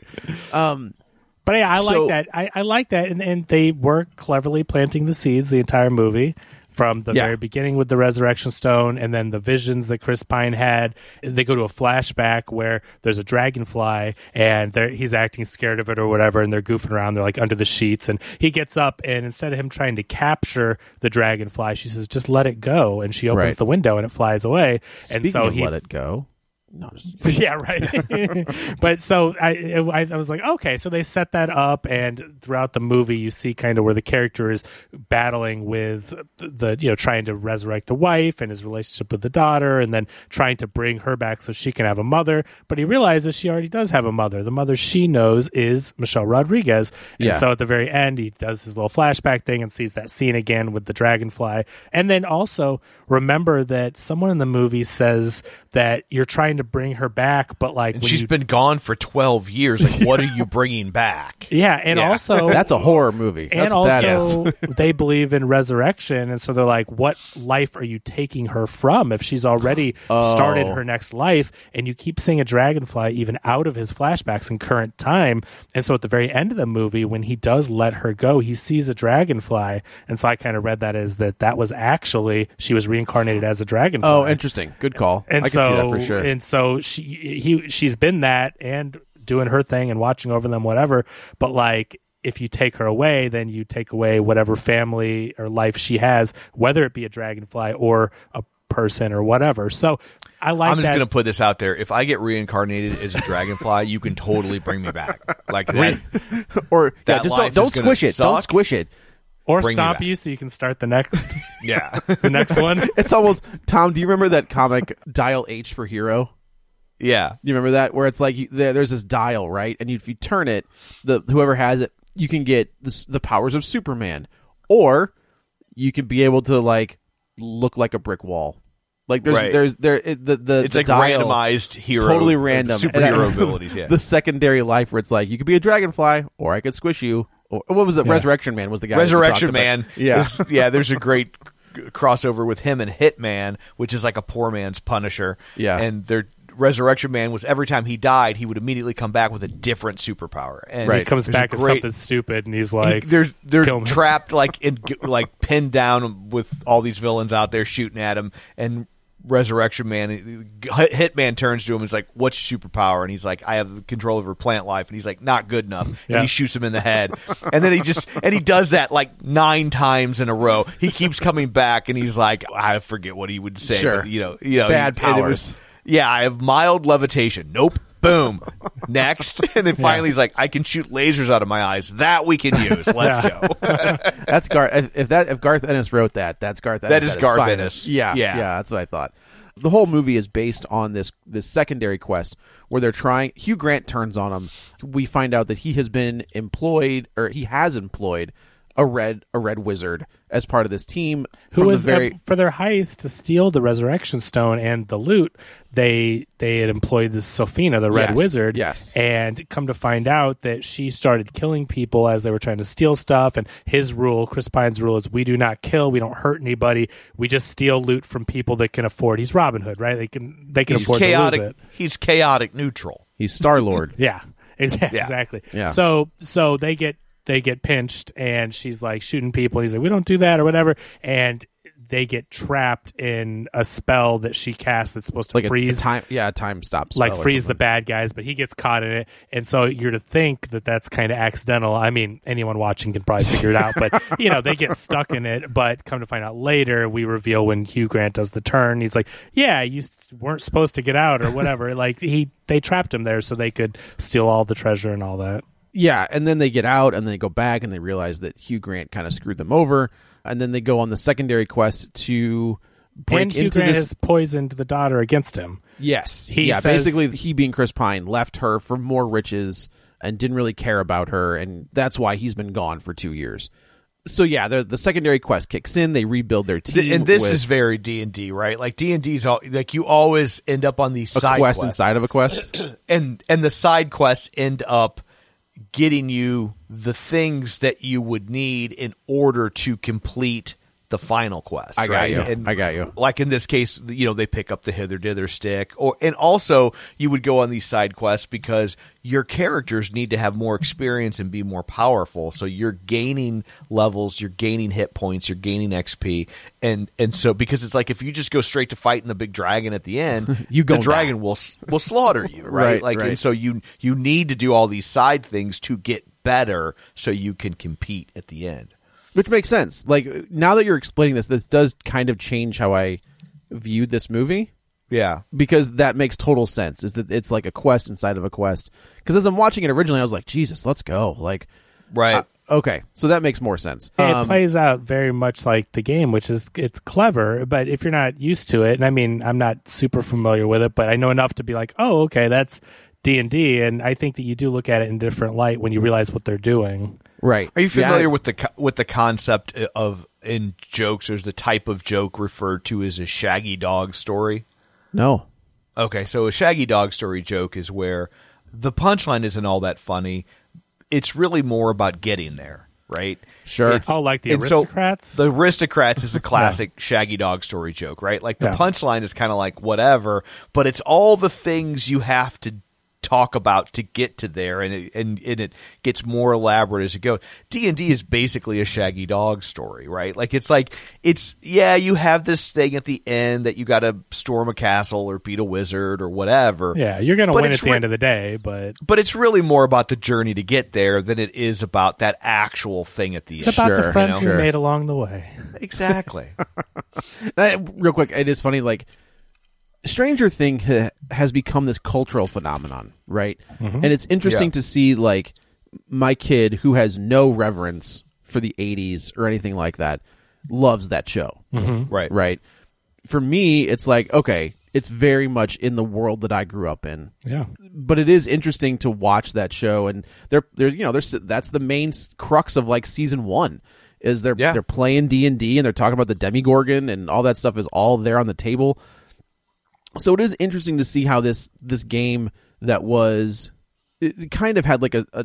But yeah, I like that. I like that, and they were cleverly planting the seeds the entire movie from the very beginning with the Resurrection Stone, and then the visions that Chris Pine had. They go to a flashback where there's a dragonfly, and he's acting scared of it or whatever, and they're goofing around. They're like under the sheets, and he gets up, and instead of him trying to capture the dragonfly, she says, "Just let it go," and she opens the window, and it flies away. Speaking and so of he let it go. No, yeah, right. But so I was like, okay, so they set that up, and throughout the movie, you see kind of where the character is battling with the trying to resurrect the wife and his relationship with the daughter, and then trying to bring her back so she can have a mother. But he realizes she already does have a mother. The mother she knows is Michelle Rodriguez. And so at the very end, he does his little flashback thing and sees that scene again with the dragonfly. And then also remember that someone in the movie says that you're trying to bring her back, but like and she's been gone for 12 years. Like, what are you bringing back? Yeah, and also that's a horror movie. And also they believe in resurrection, and so they're like, what life are you taking her from if she's already started her next life? And you keep seeing a dragonfly even out of his flashbacks in current time. And so at the very end of the movie, when he does let her go, he sees a dragonfly. And so I kind of read that as that was actually she was reincarnated as a dragonfly. Oh, interesting. Good call. And I can see that for sure. And so she's been that and doing her thing and watching over them, whatever. But like, if you take her away, then you take away whatever family or life she has, whether it be a dragonfly or a person or whatever. So I'm just going to put this out there. If I get reincarnated as a dragonfly, you can totally bring me back. Like that. Or that just life don't is gonna squish it. suck. Don't squish it. Or Bring me stop back. you so you can start the next Yeah. the next one. It's almost Tom. Do you remember that comic Dial H for Hero? Yeah. You remember that where it's like there's this dial, right? And if you turn it, whoever has it, you can get the powers of Superman, or you can be able to like look like a brick wall. Like It's the like dial, randomized hero, totally random superhero And abilities. Yeah. The secondary life where it's like you could be a dragonfly, or I could squish you. Or what was it? Yeah. Resurrection Man was the guy. Resurrection that we talked Man. about. Yeah. There's a great crossover with him and Hitman, which is like a poor man's Punisher. Yeah. And their Resurrection Man was every time he died, he would immediately come back with a different superpower. And He comes there's back a as great- something stupid, and he's like, they're kill me. trapped like pinned down with all these villains out there shooting at him, and Resurrection Man, Hitman turns to him and is like, "What's your superpower?" And he's like, "I have control over plant life." And he's like, "Not good enough." Yeah. And he shoots him in the head, and then he does that like 9 times in a row. He keeps coming back, and he's like, I forget what he would say, Sure. but, you know, Bad and it powers. was, yeah, I have mild levitation. Nope. Boom. Next. And then finally he's like, I can shoot lasers out of my eyes. That we can use. Let's go. That's Garth. If Garth Ennis wrote that, that's Garth Ennis. That is at his Garth finest. Ennis. Yeah, Yeah. that's what I thought. The whole movie is based on this secondary quest where they're trying. Hugh Grant turns on him. We find out that he has employed a red wizard as part of this team. who from was the very for their heist to steal the Resurrection Stone and the loot. They had employed this Sophina, the Red Yes, Wizard, yes. and come to find out that she started killing people as they were trying to steal stuff. And his rule, Chris Pine's rule, is we do not kill, we don't hurt anybody, we just steal loot from people that can afford. He's Robin Hood, right? They can He's afford chaotic. to lose it. He's chaotic neutral. he's Star-Lord. Yeah, exactly. Yeah. So they get pinched, and she's like shooting people. And he's like, we don't do that or whatever. And they get trapped in a spell that she casts that's supposed to like freeze a time stop spell, like freeze the bad guys, but he gets caught in it. And so you're to think that that's kind of accidental. I mean, anyone watching can probably figure it out, but they get stuck in it. But come to find out later, we reveal when Hugh Grant does the turn, he's like, yeah, you weren't supposed to get out or whatever. Like they trapped him there so they could steal all the treasure and all that. Yeah, and then they get out and they go back and they realize that Hugh Grant kind of screwed them over. And then they go on the secondary quest to break and Hugh into Grant this. has poisoned the daughter against him. Yes. He says, basically he being Chris Pine left her for more riches and didn't really care about her, and that's why he's been gone for 2 years. So yeah, the secondary quest kicks in. They rebuild their team, and this is very D&D, right? Like D&D's like you always end up on these side quest quests inside of a quest, and the side quests end up getting you the things that you would need in order to complete the final quest. I got right? you. And I got you. Like in this case, they pick up the hither dither stick, and also you would go on these side quests because your characters need to have more experience and be more powerful. So you're gaining levels, you're gaining hit points, you're gaining XP, and so because it's like if you just go straight to fighting the big dragon at the end, the dragon will slaughter you, right? Right. And so you need to do all these side things to get better so you can compete at the end. Which makes sense. Like, now that you're explaining this does kind of change how I viewed this movie. Yeah. Because that makes total sense, is that it's like a quest inside of a quest. Because as I'm watching it originally, I was like, Jesus, let's go. Like, right. Okay, so that makes more sense. It plays out very much like the game, which is it's clever, but if you're not used to it, and I mean, I'm not super familiar with it, but I know enough to be like, oh, okay, that's D&D, and I think that you do look at it in a different light when you realize what they're doing. Right. Are you familiar with the concept of, in jokes, there's the type of joke referred to as a shaggy dog story? No. Okay, so a shaggy dog story joke is where the punchline isn't all that funny. It's really more about getting there, right? Sure. Like the Aristocrats? So the Aristocrats is a classic shaggy dog story joke, right? Like the punchline is kind of like whatever, but it's all the things you have to talk about to get to there, and it gets more elaborate as it goes. D&D is basically a shaggy dog story, right? Like it's you have this thing at the end that you got to storm a castle or beat a wizard or whatever. Yeah, you're going to win at the end of the day, but it's really more about the journey to get there than it is about that actual thing at the end. It's about the friends we made along the way. Exactly. Real quick, it is funny, like, Stranger Things has become this cultural phenomenon, right? Mm-hmm. And it's interesting to see, like, my kid who has no reverence for the 80s or anything like that loves that show. Mm-hmm. Right. For me, it's like, okay, it's very much in the world that I grew up in. Yeah. But it is interesting to watch that show, and that's the main crux of, like, season 1. Is they're playing D&D and they're talking about the Demigorgon and all that stuff is all there on the table. So it is interesting to see how this game that was it kind of had like a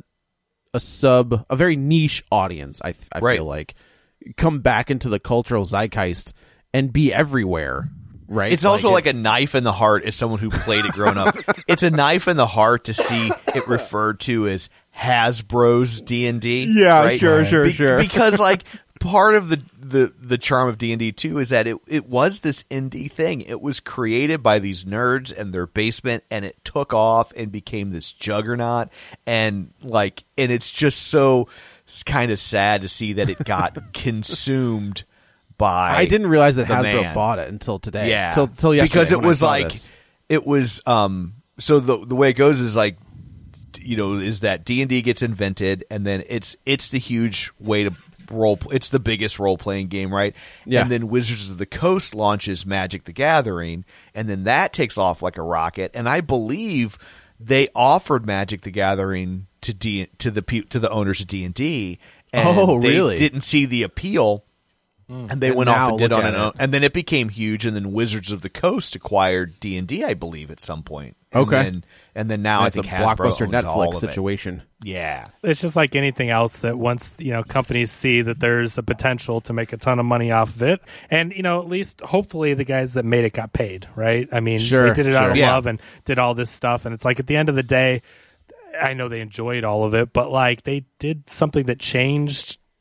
very niche audience. I feel like come back into the cultural zeitgeist and be everywhere. Right. It's also like a knife in the heart as someone who played it growing up. It's a knife in the heart to see it referred to as Hasbro's D&D. Yeah, right? Sure. Because like part of the charm of D&D too is that it was this indie thing. It was created by these nerds in their basement, and it took off and became this juggernaut. And it's just so kind of sad to see that it got consumed by. I didn't realize that Hasbro bought it until today. Yeah, till yesterday, because it was like this. It was so the way it goes is like, is that D&D gets invented, and then it's the huge way to role. It's the biggest role playing game, right? Yeah. And then Wizards of the Coast launches Magic the Gathering, and then that takes off like a rocket. And I believe they offered Magic the Gathering to the owners of D&D, and really? They didn't see the appeal. And they went off and did on an own, and then it became huge. And then Wizards of the Coast acquired D&D, I believe, at some point. And then now it's I think a Hasbro Blockbuster owns all Netflix of situation. It. Yeah, it's just like anything else that once companies see that there's a potential to make a ton of money off of it, and at least hopefully the guys that made it got paid, right? I mean, they did it out of love and did all this stuff, and it's like at the end of the day, I know they enjoyed all of it, but like they did something that changed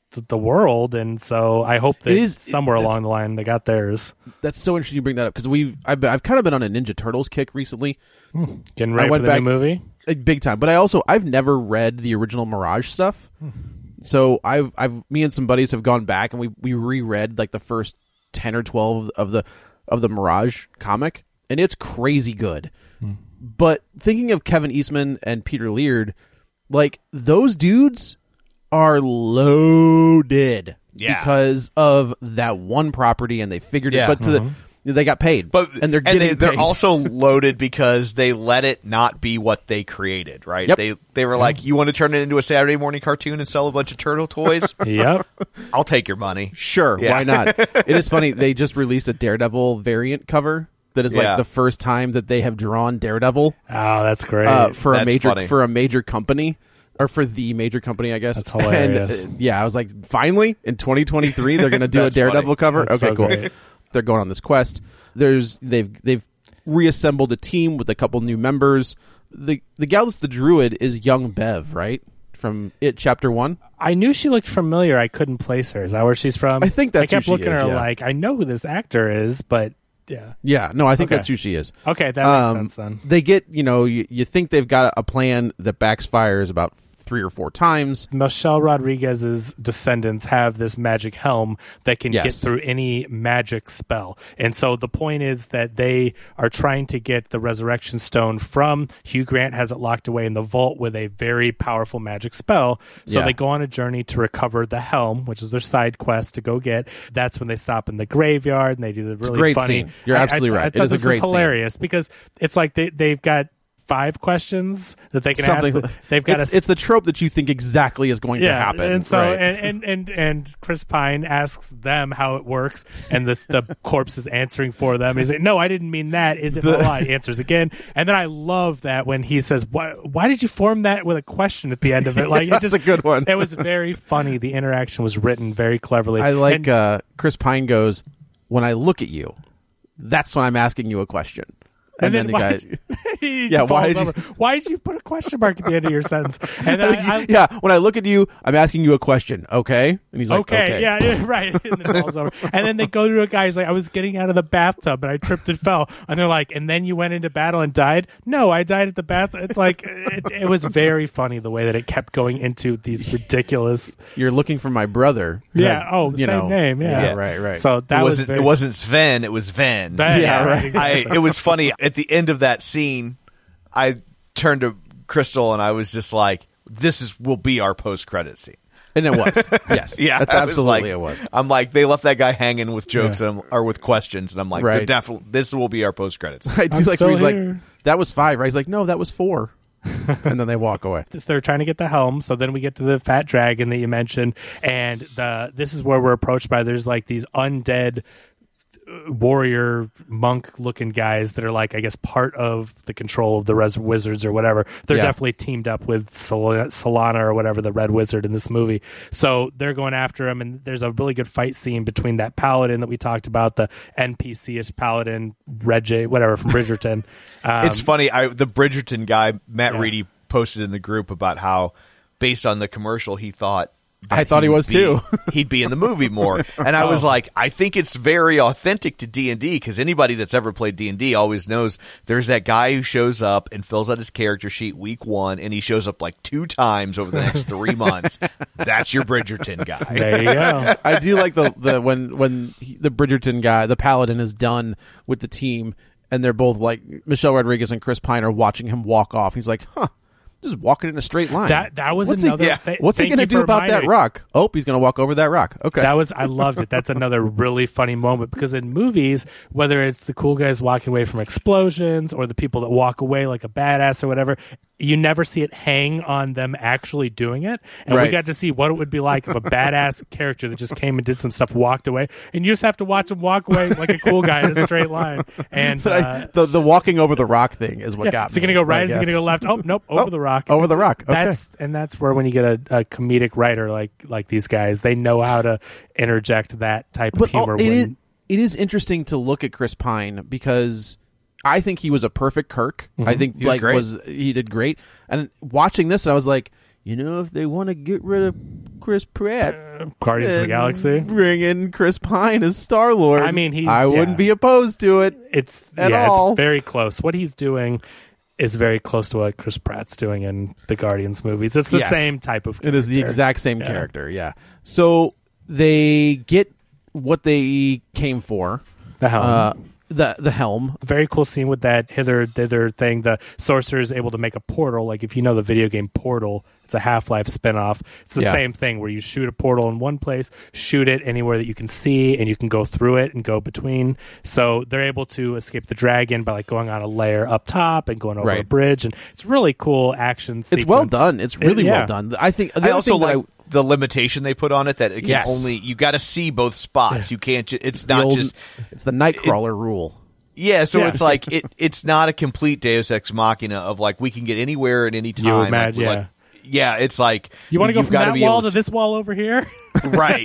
the world, and so I hope that somewhere along the line they got theirs. That's so interesting you bring that up because I've kind of been on a Ninja Turtles kick recently. Getting ready for the new movie, big time. But I've never read the original Mirage stuff, so me and some buddies have gone back and we reread like the first 10 or 12 of the Mirage comic, and it's crazy good. But thinking of Kevin Eastman and Peter Laird, like those dudes are loaded because of that one property, and they figured it. But they got paid, they're also loaded because they let it not be what they created. Right? Yep. They were like, "You want to turn it into a Saturday morning cartoon and sell a bunch of turtle toys? Yep, I'll take your money. Sure, why not?" It is funny. They just released a Daredevil variant cover that is like the first time that they have drawn Daredevil. Oh, that's great for a major company. Or for the major company, I guess. That's hilarious. And, I was like, finally, in 2023, they're going to do a Daredevil cover? That's okay, so cool. Great. They're going on this quest. They've reassembled a team with a couple new members. The gal that's the druid is young Bev, right? From It Chapter 1? I knew she looked familiar. I couldn't place her. Is that where she's from? I think that's I kept who she looking at is, her like, I know who this actor is, but... Yeah. Yeah. No, I think that's who she is. Okay, that makes sense then. They get, you think they've got a plan that backfires about 3 or 4 times. Michelle Rodriguez's descendants have this magic helm that can get through any magic spell. And so the point is that they are trying to get the Resurrection Stone from Hugh Grant has it locked away in the vault with a very powerful magic spell. So they go on a journey to recover the helm, which is their side quest to go get. That's when they stop in the graveyard and they do the really funny scene. You're absolutely right. It is a great scene. Hilarious because it's like they've got 5 questions that they can ask. They've got it's the trope that you think exactly is going to happen. And so and Chris Pine asks them how it works, and the corpse is answering for them. He's like, "No, I didn't mean that. Is it?" He answers again, and then I love that when he says, "Why did you form that with a question at the end of it?" Like that's a good one. It was very funny. The interaction was written very cleverly. I like Chris Pine goes, "When I look at you, that's when I'm asking you a question." And then the guy, why did you put a question mark at the end of your sentence? And then when I look at you, I'm asking you a question. Okay, and he's like, okay. Yeah, right. And then it falls over. And then they go to a guy. He's like, I was getting out of the bathtub and I tripped and fell. And they're like, and then you went into battle and died? No, I died at the bathtub. It's like it was very funny the way that it kept going into these ridiculous. You're looking for my brother. Yeah. Same name. Yeah. Right. So that it wasn't Sven. It was Ven. Yeah, right. Exactly. It was funny. At the end of that scene, I turned to Crystal and I was just like, "This will be our post-credit scene," and it was. Yes, that's absolutely it was. I'm like, they left that guy hanging with jokes or with questions, and I'm like, right. Definitely, this will be our post-credit scene. I do like where he's like, "That was 5, right?" He's like, "No, that was 4." And then they walk away. So they're trying to get the helm. So then we get to the fat dragon that you mentioned, and this is where we're approached by. There's like these undead warrior monk looking guys that are like, I guess, part of the control of the wizards or whatever. They're definitely teamed up with Solana or whatever, the red wizard in this movie. So they're going after him, and there's a really good fight scene between that paladin that we talked about, the NPC-ish paladin, Reggie, whatever, from Bridgerton. It's funny, the Bridgerton guy, Matt Reedy, posted in the group about how, based on the commercial, he thought I thought he was too. He'd be in the movie more. And I was like, I think it's very authentic to D&D, because anybody that's ever played D&D always knows there's that guy who shows up and fills out his character sheet week 1, and he shows up like 2 times over the next 3 months. That's your Bridgerton guy. There you go. I do like the the Bridgerton guy, the paladin, is done with the team, and they're both like, Michelle Rodriguez and Chris Pine are watching him walk off. He's like, just walking in a straight line. That was another. What's he going to do about that rock? Oh, he's going to walk over that rock. Okay. I loved it. That's another really funny moment, because in movies, whether it's the cool guys walking away from explosions or the people that walk away like a badass or whatever, you never see it hang on them actually doing it. And we got to see what it would be like if a badass character that just came and did some stuff walked away, and you just have to watch him walk away like a cool guy in a straight line. And the walking over the rock thing is what got me. Is he going to go right? Is he going to go left? Oh, nope, over the rock. Over the rock. Okay. That's where when you get a comedic writer like these guys, they know how to interject that type of humor. It is interesting to look at Chris Pine, because I think he was a perfect Kirk. Mm-hmm. I think he did great. And watching this, I was like, if they want to get rid of Chris Pratt. Guardians of the Galaxy. Bring in Chris Pine as Star-Lord. I mean, I wouldn't be opposed to it. It's very close. What he's doing is very close to what Chris Pratt's doing in the Guardians movies. It's the same type of character. It is the exact same character, yeah. So they get what they came for. The helm. The helm. Very cool scene with that hither thing. The sorcerer is able to make a portal. Like if you know the video game Portal, it's a Half-Life spinoff. It's the same thing where you shoot a portal in one place, shoot it anywhere that you can see, and you can go through it and go between. So they're able to escape the dragon by like going on a layer up top and going over a bridge. And it's really cool action sequence. It's well done. It's really well done. I think I also like the limitation they put on it that it can only you got to see both spots. You can't. It's not just. It's the Nightcrawler rule. Yeah, so it's like it's not a complete Deus Ex Machina of like we can get anywhere at any time. It's like you want to go from that wall to this wall over here, right?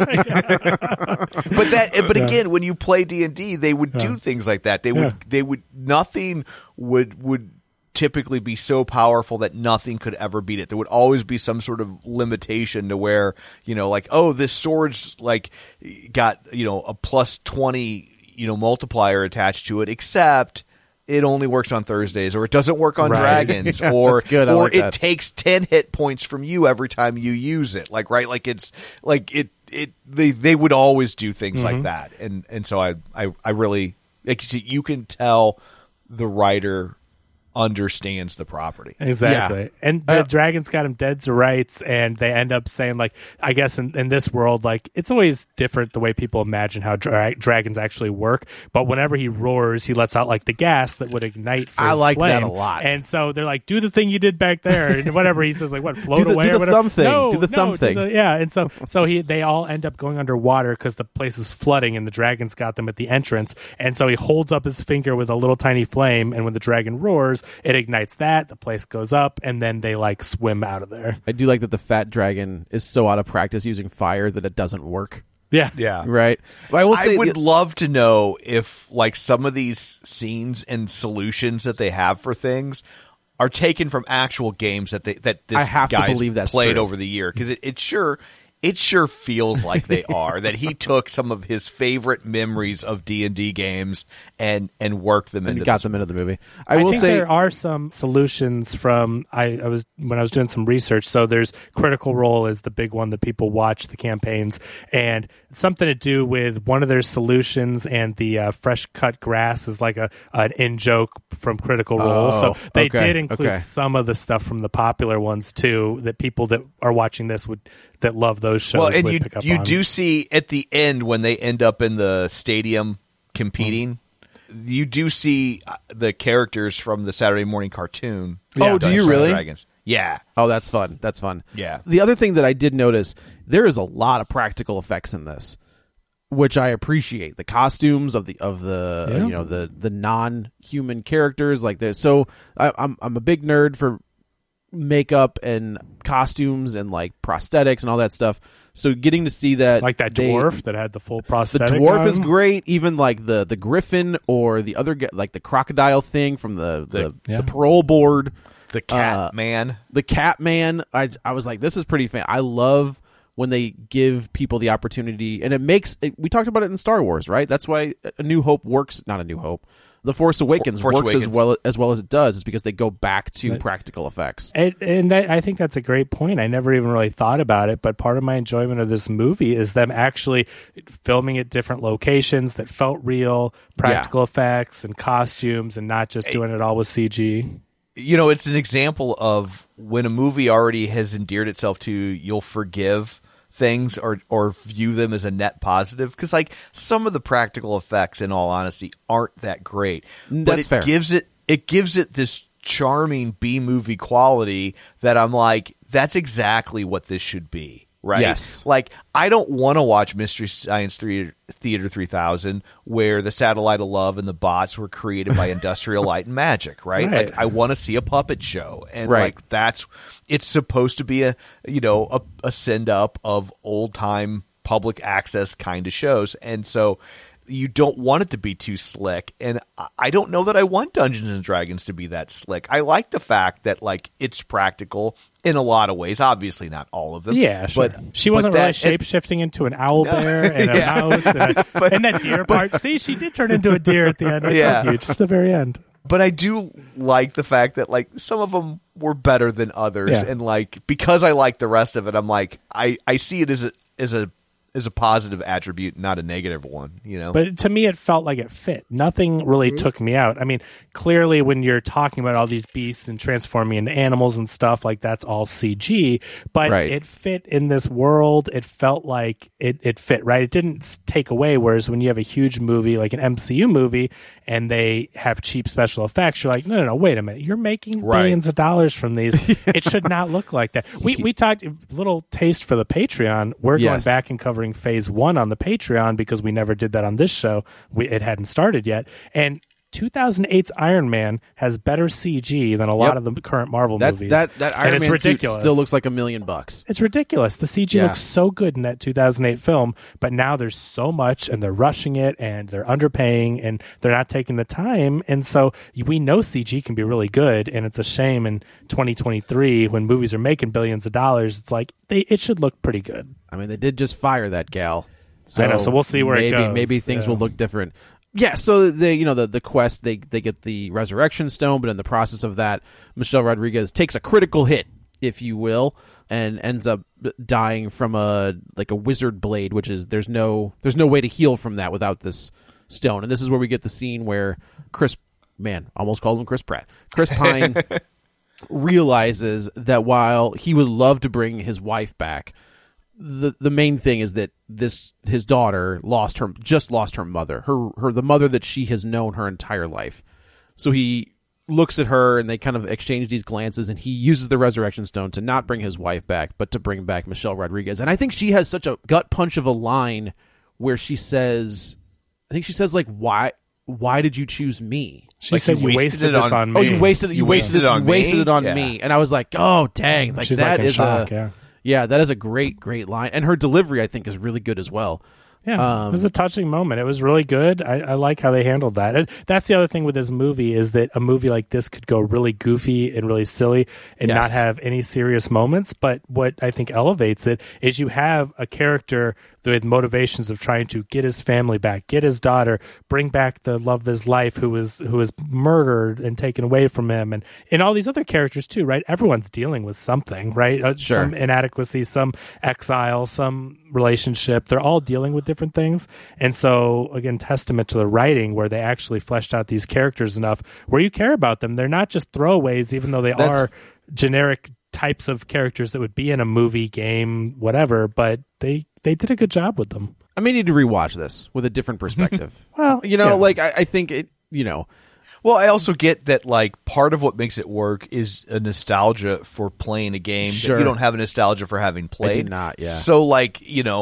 But again, when you play D&D, they would do things like that. They would nothing would typically be so powerful that nothing could ever beat it. There would always be some sort of limitation to where, like, oh, this sword's like got, a plus 20, multiplier attached to it, except it only works on Thursdays, or it doesn't work on dragons, or it takes 10 hit points from you every time you use it. Like, right. Like it's like they would always do things like that. And so I really, you can tell the writer understands the property. Exactly. Yeah. And the dragons got him dead to rights, and they end up saying, like, I guess in this world, like, it's always different the way people imagine how dragons actually work, but whenever he roars, he lets out, like, the gas that would ignite for his flame. That a lot. And so they're like, do the thing you did back there, and whatever. He says, like, what, float away or whatever? Thumb thing. Do the thumb thing. And so they all end up going underwater because the place is flooding, and the dragons got them at the entrance, and so he holds up his finger with a little tiny flame, and when the dragon roars, it ignites that, the place goes up, and then they like swim out of there. I do like that the fat dragon is so out of practice using fire that it doesn't work. Yeah. Right. But I would love to know if like some of these scenes and solutions that they have for things are taken from actual games that this guy's played over the year, because it sure feels like they are. That he took some of his favorite memories of D&D games and worked them into the movie. I will say there are some solutions from when I was doing some research. So there's Critical Role is the big one that people watch the campaigns, and something to do with one of their solutions, and the fresh cut grass is like an in joke from Critical Role. So they did include some of the stuff from the popular ones too, that people that are watching this that love those shows. Well, and you do see at the end when they end up in the stadium competing, you do see the characters from the Saturday morning cartoon. Oh, do you really? Dragons. Yeah. Oh, that's fun. That's fun. Yeah. The other thing that I did notice, there is a lot of practical effects in this, which I appreciate. The costumes of the the non-human characters like this. So I'm a big nerd for makeup and costumes and like prosthetics and all that stuff. So getting to see that, like that dwarf that had the full prosthetic, the dwarf is great. Even like the griffin or the other, like the crocodile thing from the parole board, the cat man. The cat man. I was like, this is pretty fan. I love when they give people the opportunity, and it makes. We talked about it in Star Wars, right? That's why A New Hope works. Not A New Hope. The Force Awakens works as well as it does, is because they go back to practical effects. And I think that's a great point. I never even really thought about it, but part of my enjoyment of this movie is them actually filming at different locations that felt real, practical effects and costumes, and not just doing it all with CG. It's an example of when a movie already has endeared itself to you'll forgive things or view them as a net positive, because like some of the practical effects, in all honesty, aren't that great. But That's fair. It gives it this charming B-movie quality that I'm like, that's exactly what this should be. Right? Yes. Like, I don't want to watch Mystery Science Theater 3000 where the Satellite of Love and the bots were created by Industrial Light and Magic, right? Like, I want to see a puppet show. And like it's supposed to be a send up of old time public access kind of shows. And so you don't want it to be too slick. And I don't know that I want Dungeons and Dragons to be that slick. I like the fact that like it's practical in a lot of ways. Obviously not all of them. Yeah, sure. But she wasn't really shape-shifting into an owl bear and a mouse and that deer part. See, she did turn into a deer at the end. I told you, just the very end. But I do like the fact that like some of them were better than others, and like because I like the rest of it, I'm like I see it as a positive attribute, not a negative one, you know. But to me, it felt like it fit. Nothing really took me out. I mean, clearly, when you're talking about all these beasts and transforming into animals and stuff, like that's all CG. But it fit in this world. It felt like it fit, right? It didn't take away. Whereas when you have a huge movie like an MCU movie and they have cheap special effects, you're like, no, wait a minute. You're making billions of dollars from these. It should not look like that. We talked a little taste for the Patreon. We're going back and covering phase 1 on the Patreon because we never did that on this show. It hadn't started yet. And 2008's Iron Man has better CG than a lot of the current Marvel movies. That Iron Man suit still looks like $1 million. It's ridiculous. The CG looks so good in that 2008 film, but now there's so much, and they're rushing it, and they're underpaying, and they're not taking the time. And so we know CG can be really good, and it's a shame in 2023 when movies are making billions of dollars. It's like it should look pretty good. I mean, they did just fire that gal. So I know, so we'll see where it goes. Maybe things will look different. Yeah, so the quest, they get the Resurrection Stone, but in the process of that, Michelle Rodriguez takes a critical hit, if you will, and ends up dying from a wizard blade, which is there's no way to heal from that without this stone. And this is where we get the scene where almost called him Chris Pratt. Chris Pine realizes that while he would love to bring his wife back, the main thing is that his daughter lost her mother, the mother that she has known her entire life. So he looks at her and they kind of exchange these glances, and he uses the Resurrection Stone to not bring his wife back, but to bring back Michelle Rodriguez. And I think she has such a gut punch of a line where she says, like, why did you choose me? She said you wasted this on me. Oh, you wasted it on me. And I was like, oh dang, like she's that like in is shock, Yeah, that is a great line. And her delivery, I think, is really good as well. Yeah, it was a touching moment. It was really good. I like how they handled that. That's the other thing with this movie is that a movie like this could go really goofy and really silly and not have any serious moments. But what I think elevates it is you have a character with motivations of trying to get his family back, get his daughter, bring back the love of his life who was murdered and taken away from him, and all these other characters too, right? Everyone's dealing with something, right? Some inadequacy, some exile, some relationship. They're all dealing with different things. And so, again, testament to the writing where they actually fleshed out these characters enough where you care about them. They're not just throwaways, even though they are generic types of characters that would be in a movie, game, whatever, but they did a good job with them. I may need to rewatch this with a different perspective. Well, like I think it, Well, I also get that like part of what makes it work is a nostalgia for playing a game that you don't have a nostalgia for having played. I do not, yeah. So like,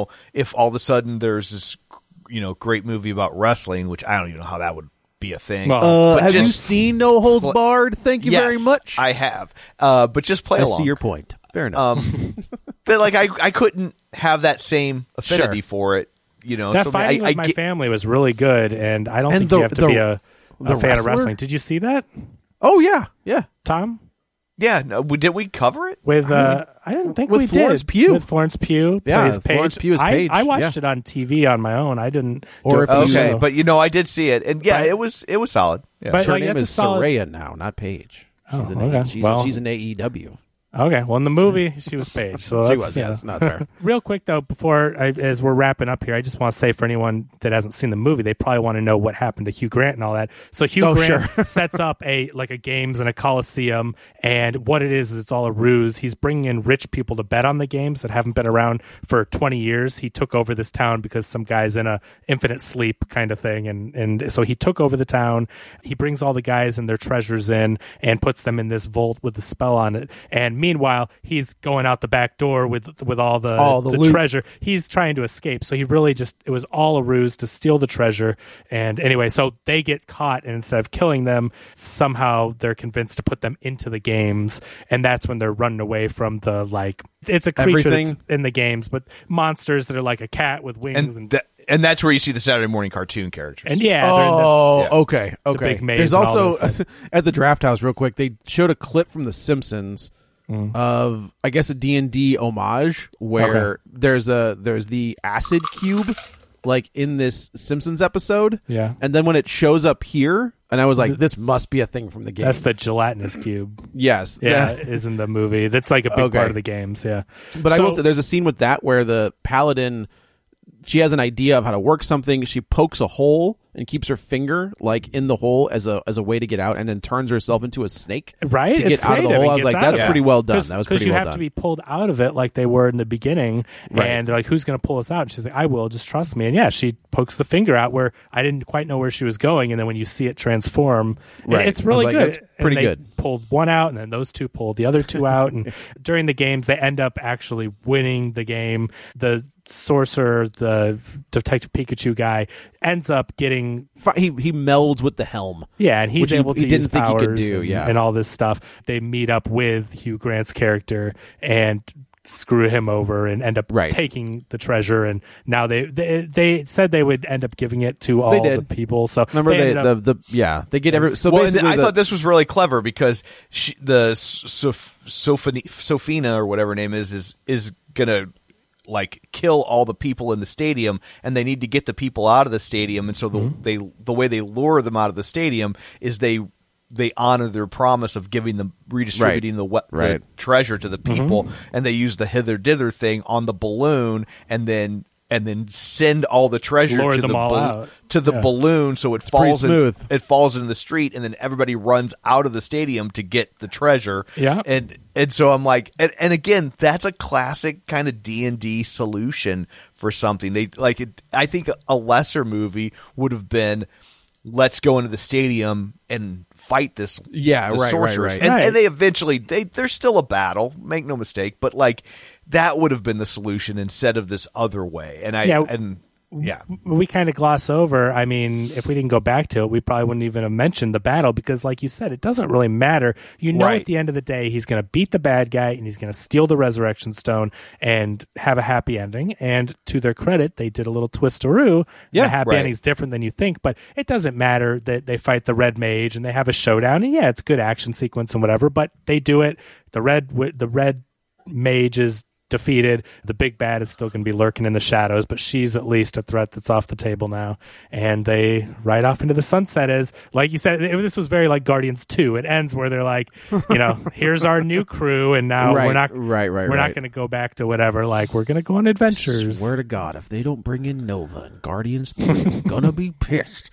if all of a sudden there's this, great movie about wrestling, which I don't even know how that would be a thing. Well, have you seen No Holds Barred? Thank you very much. I have. But just play along. I see your point. Fair enough. That like I couldn't have that same affinity for it. That fighting with my family was really good, and I don't think you have to be a fan of wrestling. Did you see that? Oh yeah, Tom. Yeah, no, didn't we cover it? With I didn't think with we Florence did. Pugh. With Florence Pugh. Yeah, plays Florence Paige. Pugh is Paige. I watched it on TV on my own. I didn't. Or do it if for you- the show. But I did see it, and it was solid. Yeah. But, her like, name that's is a solid- Soraya now, not Paige. She's she's an AEW. Okay, well, in the movie, she was Paige. So She that's, was, yes, not fair. Real quick, though, as we're wrapping up here, I just want to say for anyone that hasn't seen the movie, they probably want to know what happened to Hugh Grant and all that. So Hugh Grant sets up a games and a coliseum, and what it is it's all a ruse. He's bringing in rich people to bet on the games that haven't been around for 20 years. He took over this town because some guy's in a infinite sleep kind of thing, and so he took over the town. He brings all the guys and their treasures in and puts them in this vault with the spell on it. And meanwhile, he's going out the back door with all the treasure. He's trying to escape. So he really it was all a ruse to steal the treasure. And anyway, so they get caught, and instead of killing them, somehow they're convinced to put them into the games. And that's when they're running away from the, it's a creature that's in the games, but monsters that are like a cat with wings. And that's where you see the Saturday morning cartoon characters. And yeah, okay. big maze There's and all also this. at the Draft House, real quick, they showed a clip from The Simpsons of, I guess, a D&D homage where there's the acid cube like in this Simpsons episode. Yeah. And then when it shows up here, and I was like, this must be a thing from the game. That's the gelatinous cube. Yes. Yeah, is in the movie. That's like a big Okay. part of the games, yeah. But I will say there's a scene with that where the paladin, she has an idea of how to work something. She pokes a hole and keeps her finger like in the hole as a way to get out, and then turns herself into a snake right? to It's get out of the creative. hole. It I was gets like, out that's of it. pretty well done. That was pretty you well have done. to be pulled out of it like they were in the beginning, Right. and they're like, who's going to pull us out? And she's like, I will, just trust me. And yeah, she pokes the finger out where I didn't quite know where she was going, and then when you see it transform, Right. it's really I was good. like, that's pretty And they good. pulled one out, and then those two pulled the other two out, and during the games they end up actually winning the game. The sorcerer, the Detective Pikachu guy, ends up getting He melds with the helm. yeah, and he's Which he- able to he use didn't think he could powers do, and, yeah. and all this stuff. They meet up with Hugh Grant's character and screw him over and end up Right. taking the treasure. And now they said they would end up giving it to all did. the people. So Remember they ended up- they get every. So Well, basically, I thought this was really clever because Sophina or whatever her name is gonna like kill all the people in the stadium, and they need to get the people out of the stadium. And so the way they lure them out of the stadium is they honor their promise of giving them redistributing the treasure to the people, and they use the hither dither thing on the balloon, and then send all the treasure Lure to them the all out. to the balloon, so it falls pretty smooth. it falls into the street, and then everybody runs out of the stadium to get the treasure. Yeah. And so I'm like, and again, that's a classic kind of D&D solution for something. They like it. I think a lesser movie would have been, let's go into the stadium and fight the sorcerers. right. And they eventually there's still a battle, make no mistake, but like that would have been the solution instead of this other way. And we kind of gloss over. I mean, if we didn't go back to it, we probably wouldn't even have mentioned the battle because, like you said, it doesn't really matter. You know, Right. at the end of the day, he's going to beat the bad guy and he's going to steal the resurrection stone and have a happy ending. And to their credit, they did a little twistaroo. Yeah, the happy right. ending's different than you think, but it doesn't matter that they fight the red mage and they have a showdown. And yeah, it's good action sequence and whatever, but they do it. The red mage is defeated. The big bad is still going to be lurking in the shadows, but she's at least a threat that's off the table now. And they ride off into the sunset as, like you said, this was very like Guardians 2. It ends where they're like, here's our new crew, and now we're not going to go back to whatever. Like, we're going to go on adventures. Swear to God, if they don't bring in Nova and Guardians 3, I'm gonna be pissed.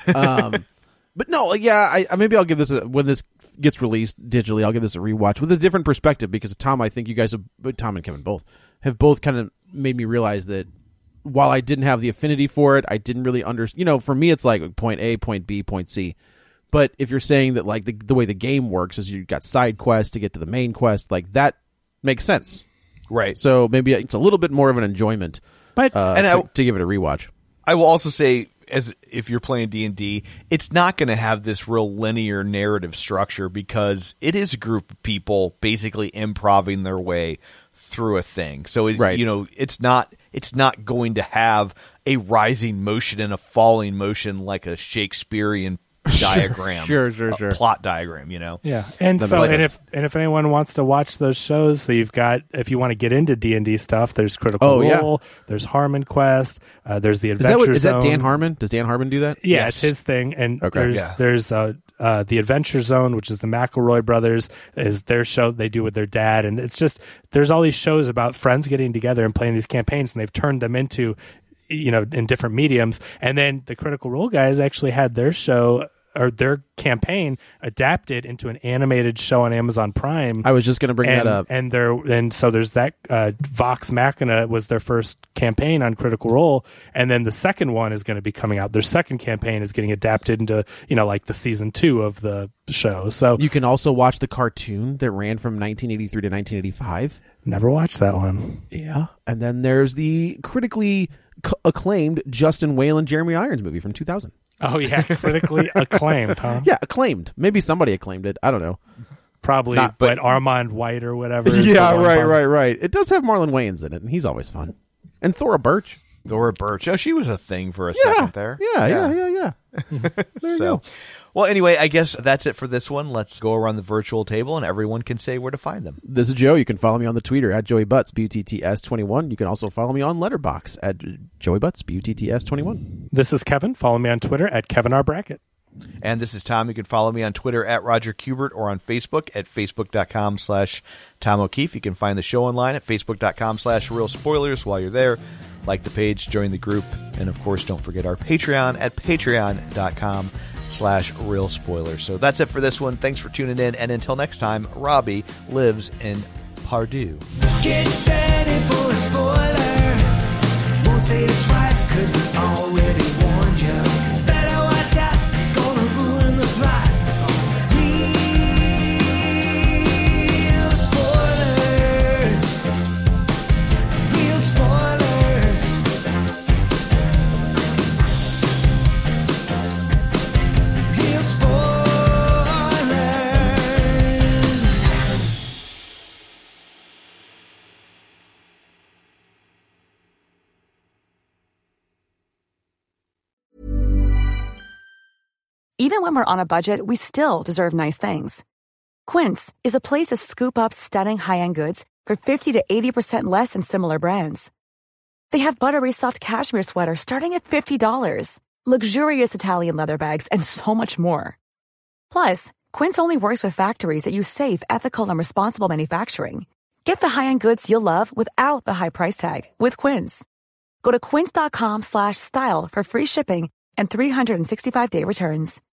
But no, yeah, maybe I'll give this when this gets released digitally. I'll give this a rewatch with a different perspective because Tom, I think you guys have, Tom and Kevin both have kind of made me realize that while I didn't have the affinity for it, I didn't really understand. For me, it's like point A, point B, point C. But if you're saying that like the way the game works is you've got side quests to get to the main quest, like that makes sense, right. So maybe it's a little bit more of an enjoyment, But to give it a rewatch. I will also say, as if you're playing D&D, it's not going to have this real linear narrative structure because it is a group of people basically improvising their way through a thing. So it's not going to have a rising motion and a falling motion like a Shakespearean diagram, Sure. plot diagram. Yeah, and That so makes and if anyone wants to watch those shows, so you've got, if you want to get into D&D stuff, there's Critical Role, there's Harmon Quest, there's the Adventure Is Zone. that Dan Harmon? Does Dan Harmon do that? Yeah, Yes. it's his thing, and Okay. there's the Adventure Zone, which is the McElroy brothers, is their show they do with their dad, and it's just there's all these shows about friends getting together and playing these campaigns, and they've turned them into in different mediums. And then the Critical Role guys actually had their show or their campaign adapted into an animated show on Amazon Prime. I was just going to bring that up. And so there's that Vox Machina was their first campaign on Critical Role, and then the second one is going to be coming out. Their second campaign is getting adapted into like the season 2 of the show. So You can also watch the cartoon that ran from 1983 to 1985. never watched that one. Yeah. And then there's the critically acclaimed Justin Whalen, Jeremy Irons movie from 2000. Oh yeah, critically acclaimed, huh? Yeah, acclaimed. Maybe somebody acclaimed it. I don't know. Probably, but Armand White or whatever. Yeah, right. It does have Marlon Wayans in it, and he's always fun. And Thora Birch. Thora Birch. Oh, she was a thing for a second there. Yeah. So, well, anyway, I guess that's it for this one. Let's go around the virtual table and everyone can say where to find them. This is Joe. You can follow me on the Twitter at Joey Butts, BUTTS21. You can also follow me on Letterboxd at Joey Butts, BUTTS21. This is Kevin. Follow me on Twitter at Kevin R. Brackett. And this is Tom. You can follow me on Twitter at Roger Kubert or on Facebook at facebook.com/Tom O'Keefe. You can find the show online at facebook.com/Real Spoilers. While you're there, like the page, join the group, and of course, don't forget our Patreon at patreon.com/Real Spoilers. So that's it for this one. Thanks for tuning in, and until next time, Robbie lives in Pardue. Get ready for a spoiler. Won't say it twice, cause we already warned you. Better watch out, it's gonna ruin the plot. Real spoilers. Real spoilers. Real spoilers. Even when we're on a budget, we still deserve nice things. Quince is a place to scoop up stunning high-end goods for 50 to 80% less than similar brands. They have buttery soft cashmere sweaters starting at $50, luxurious Italian leather bags, and so much more. Plus, Quince only works with factories that use safe, ethical, and responsible manufacturing. Get the high-end goods you'll love without the high price tag with Quince. Go to quince.com/style for free shipping and 365-day returns.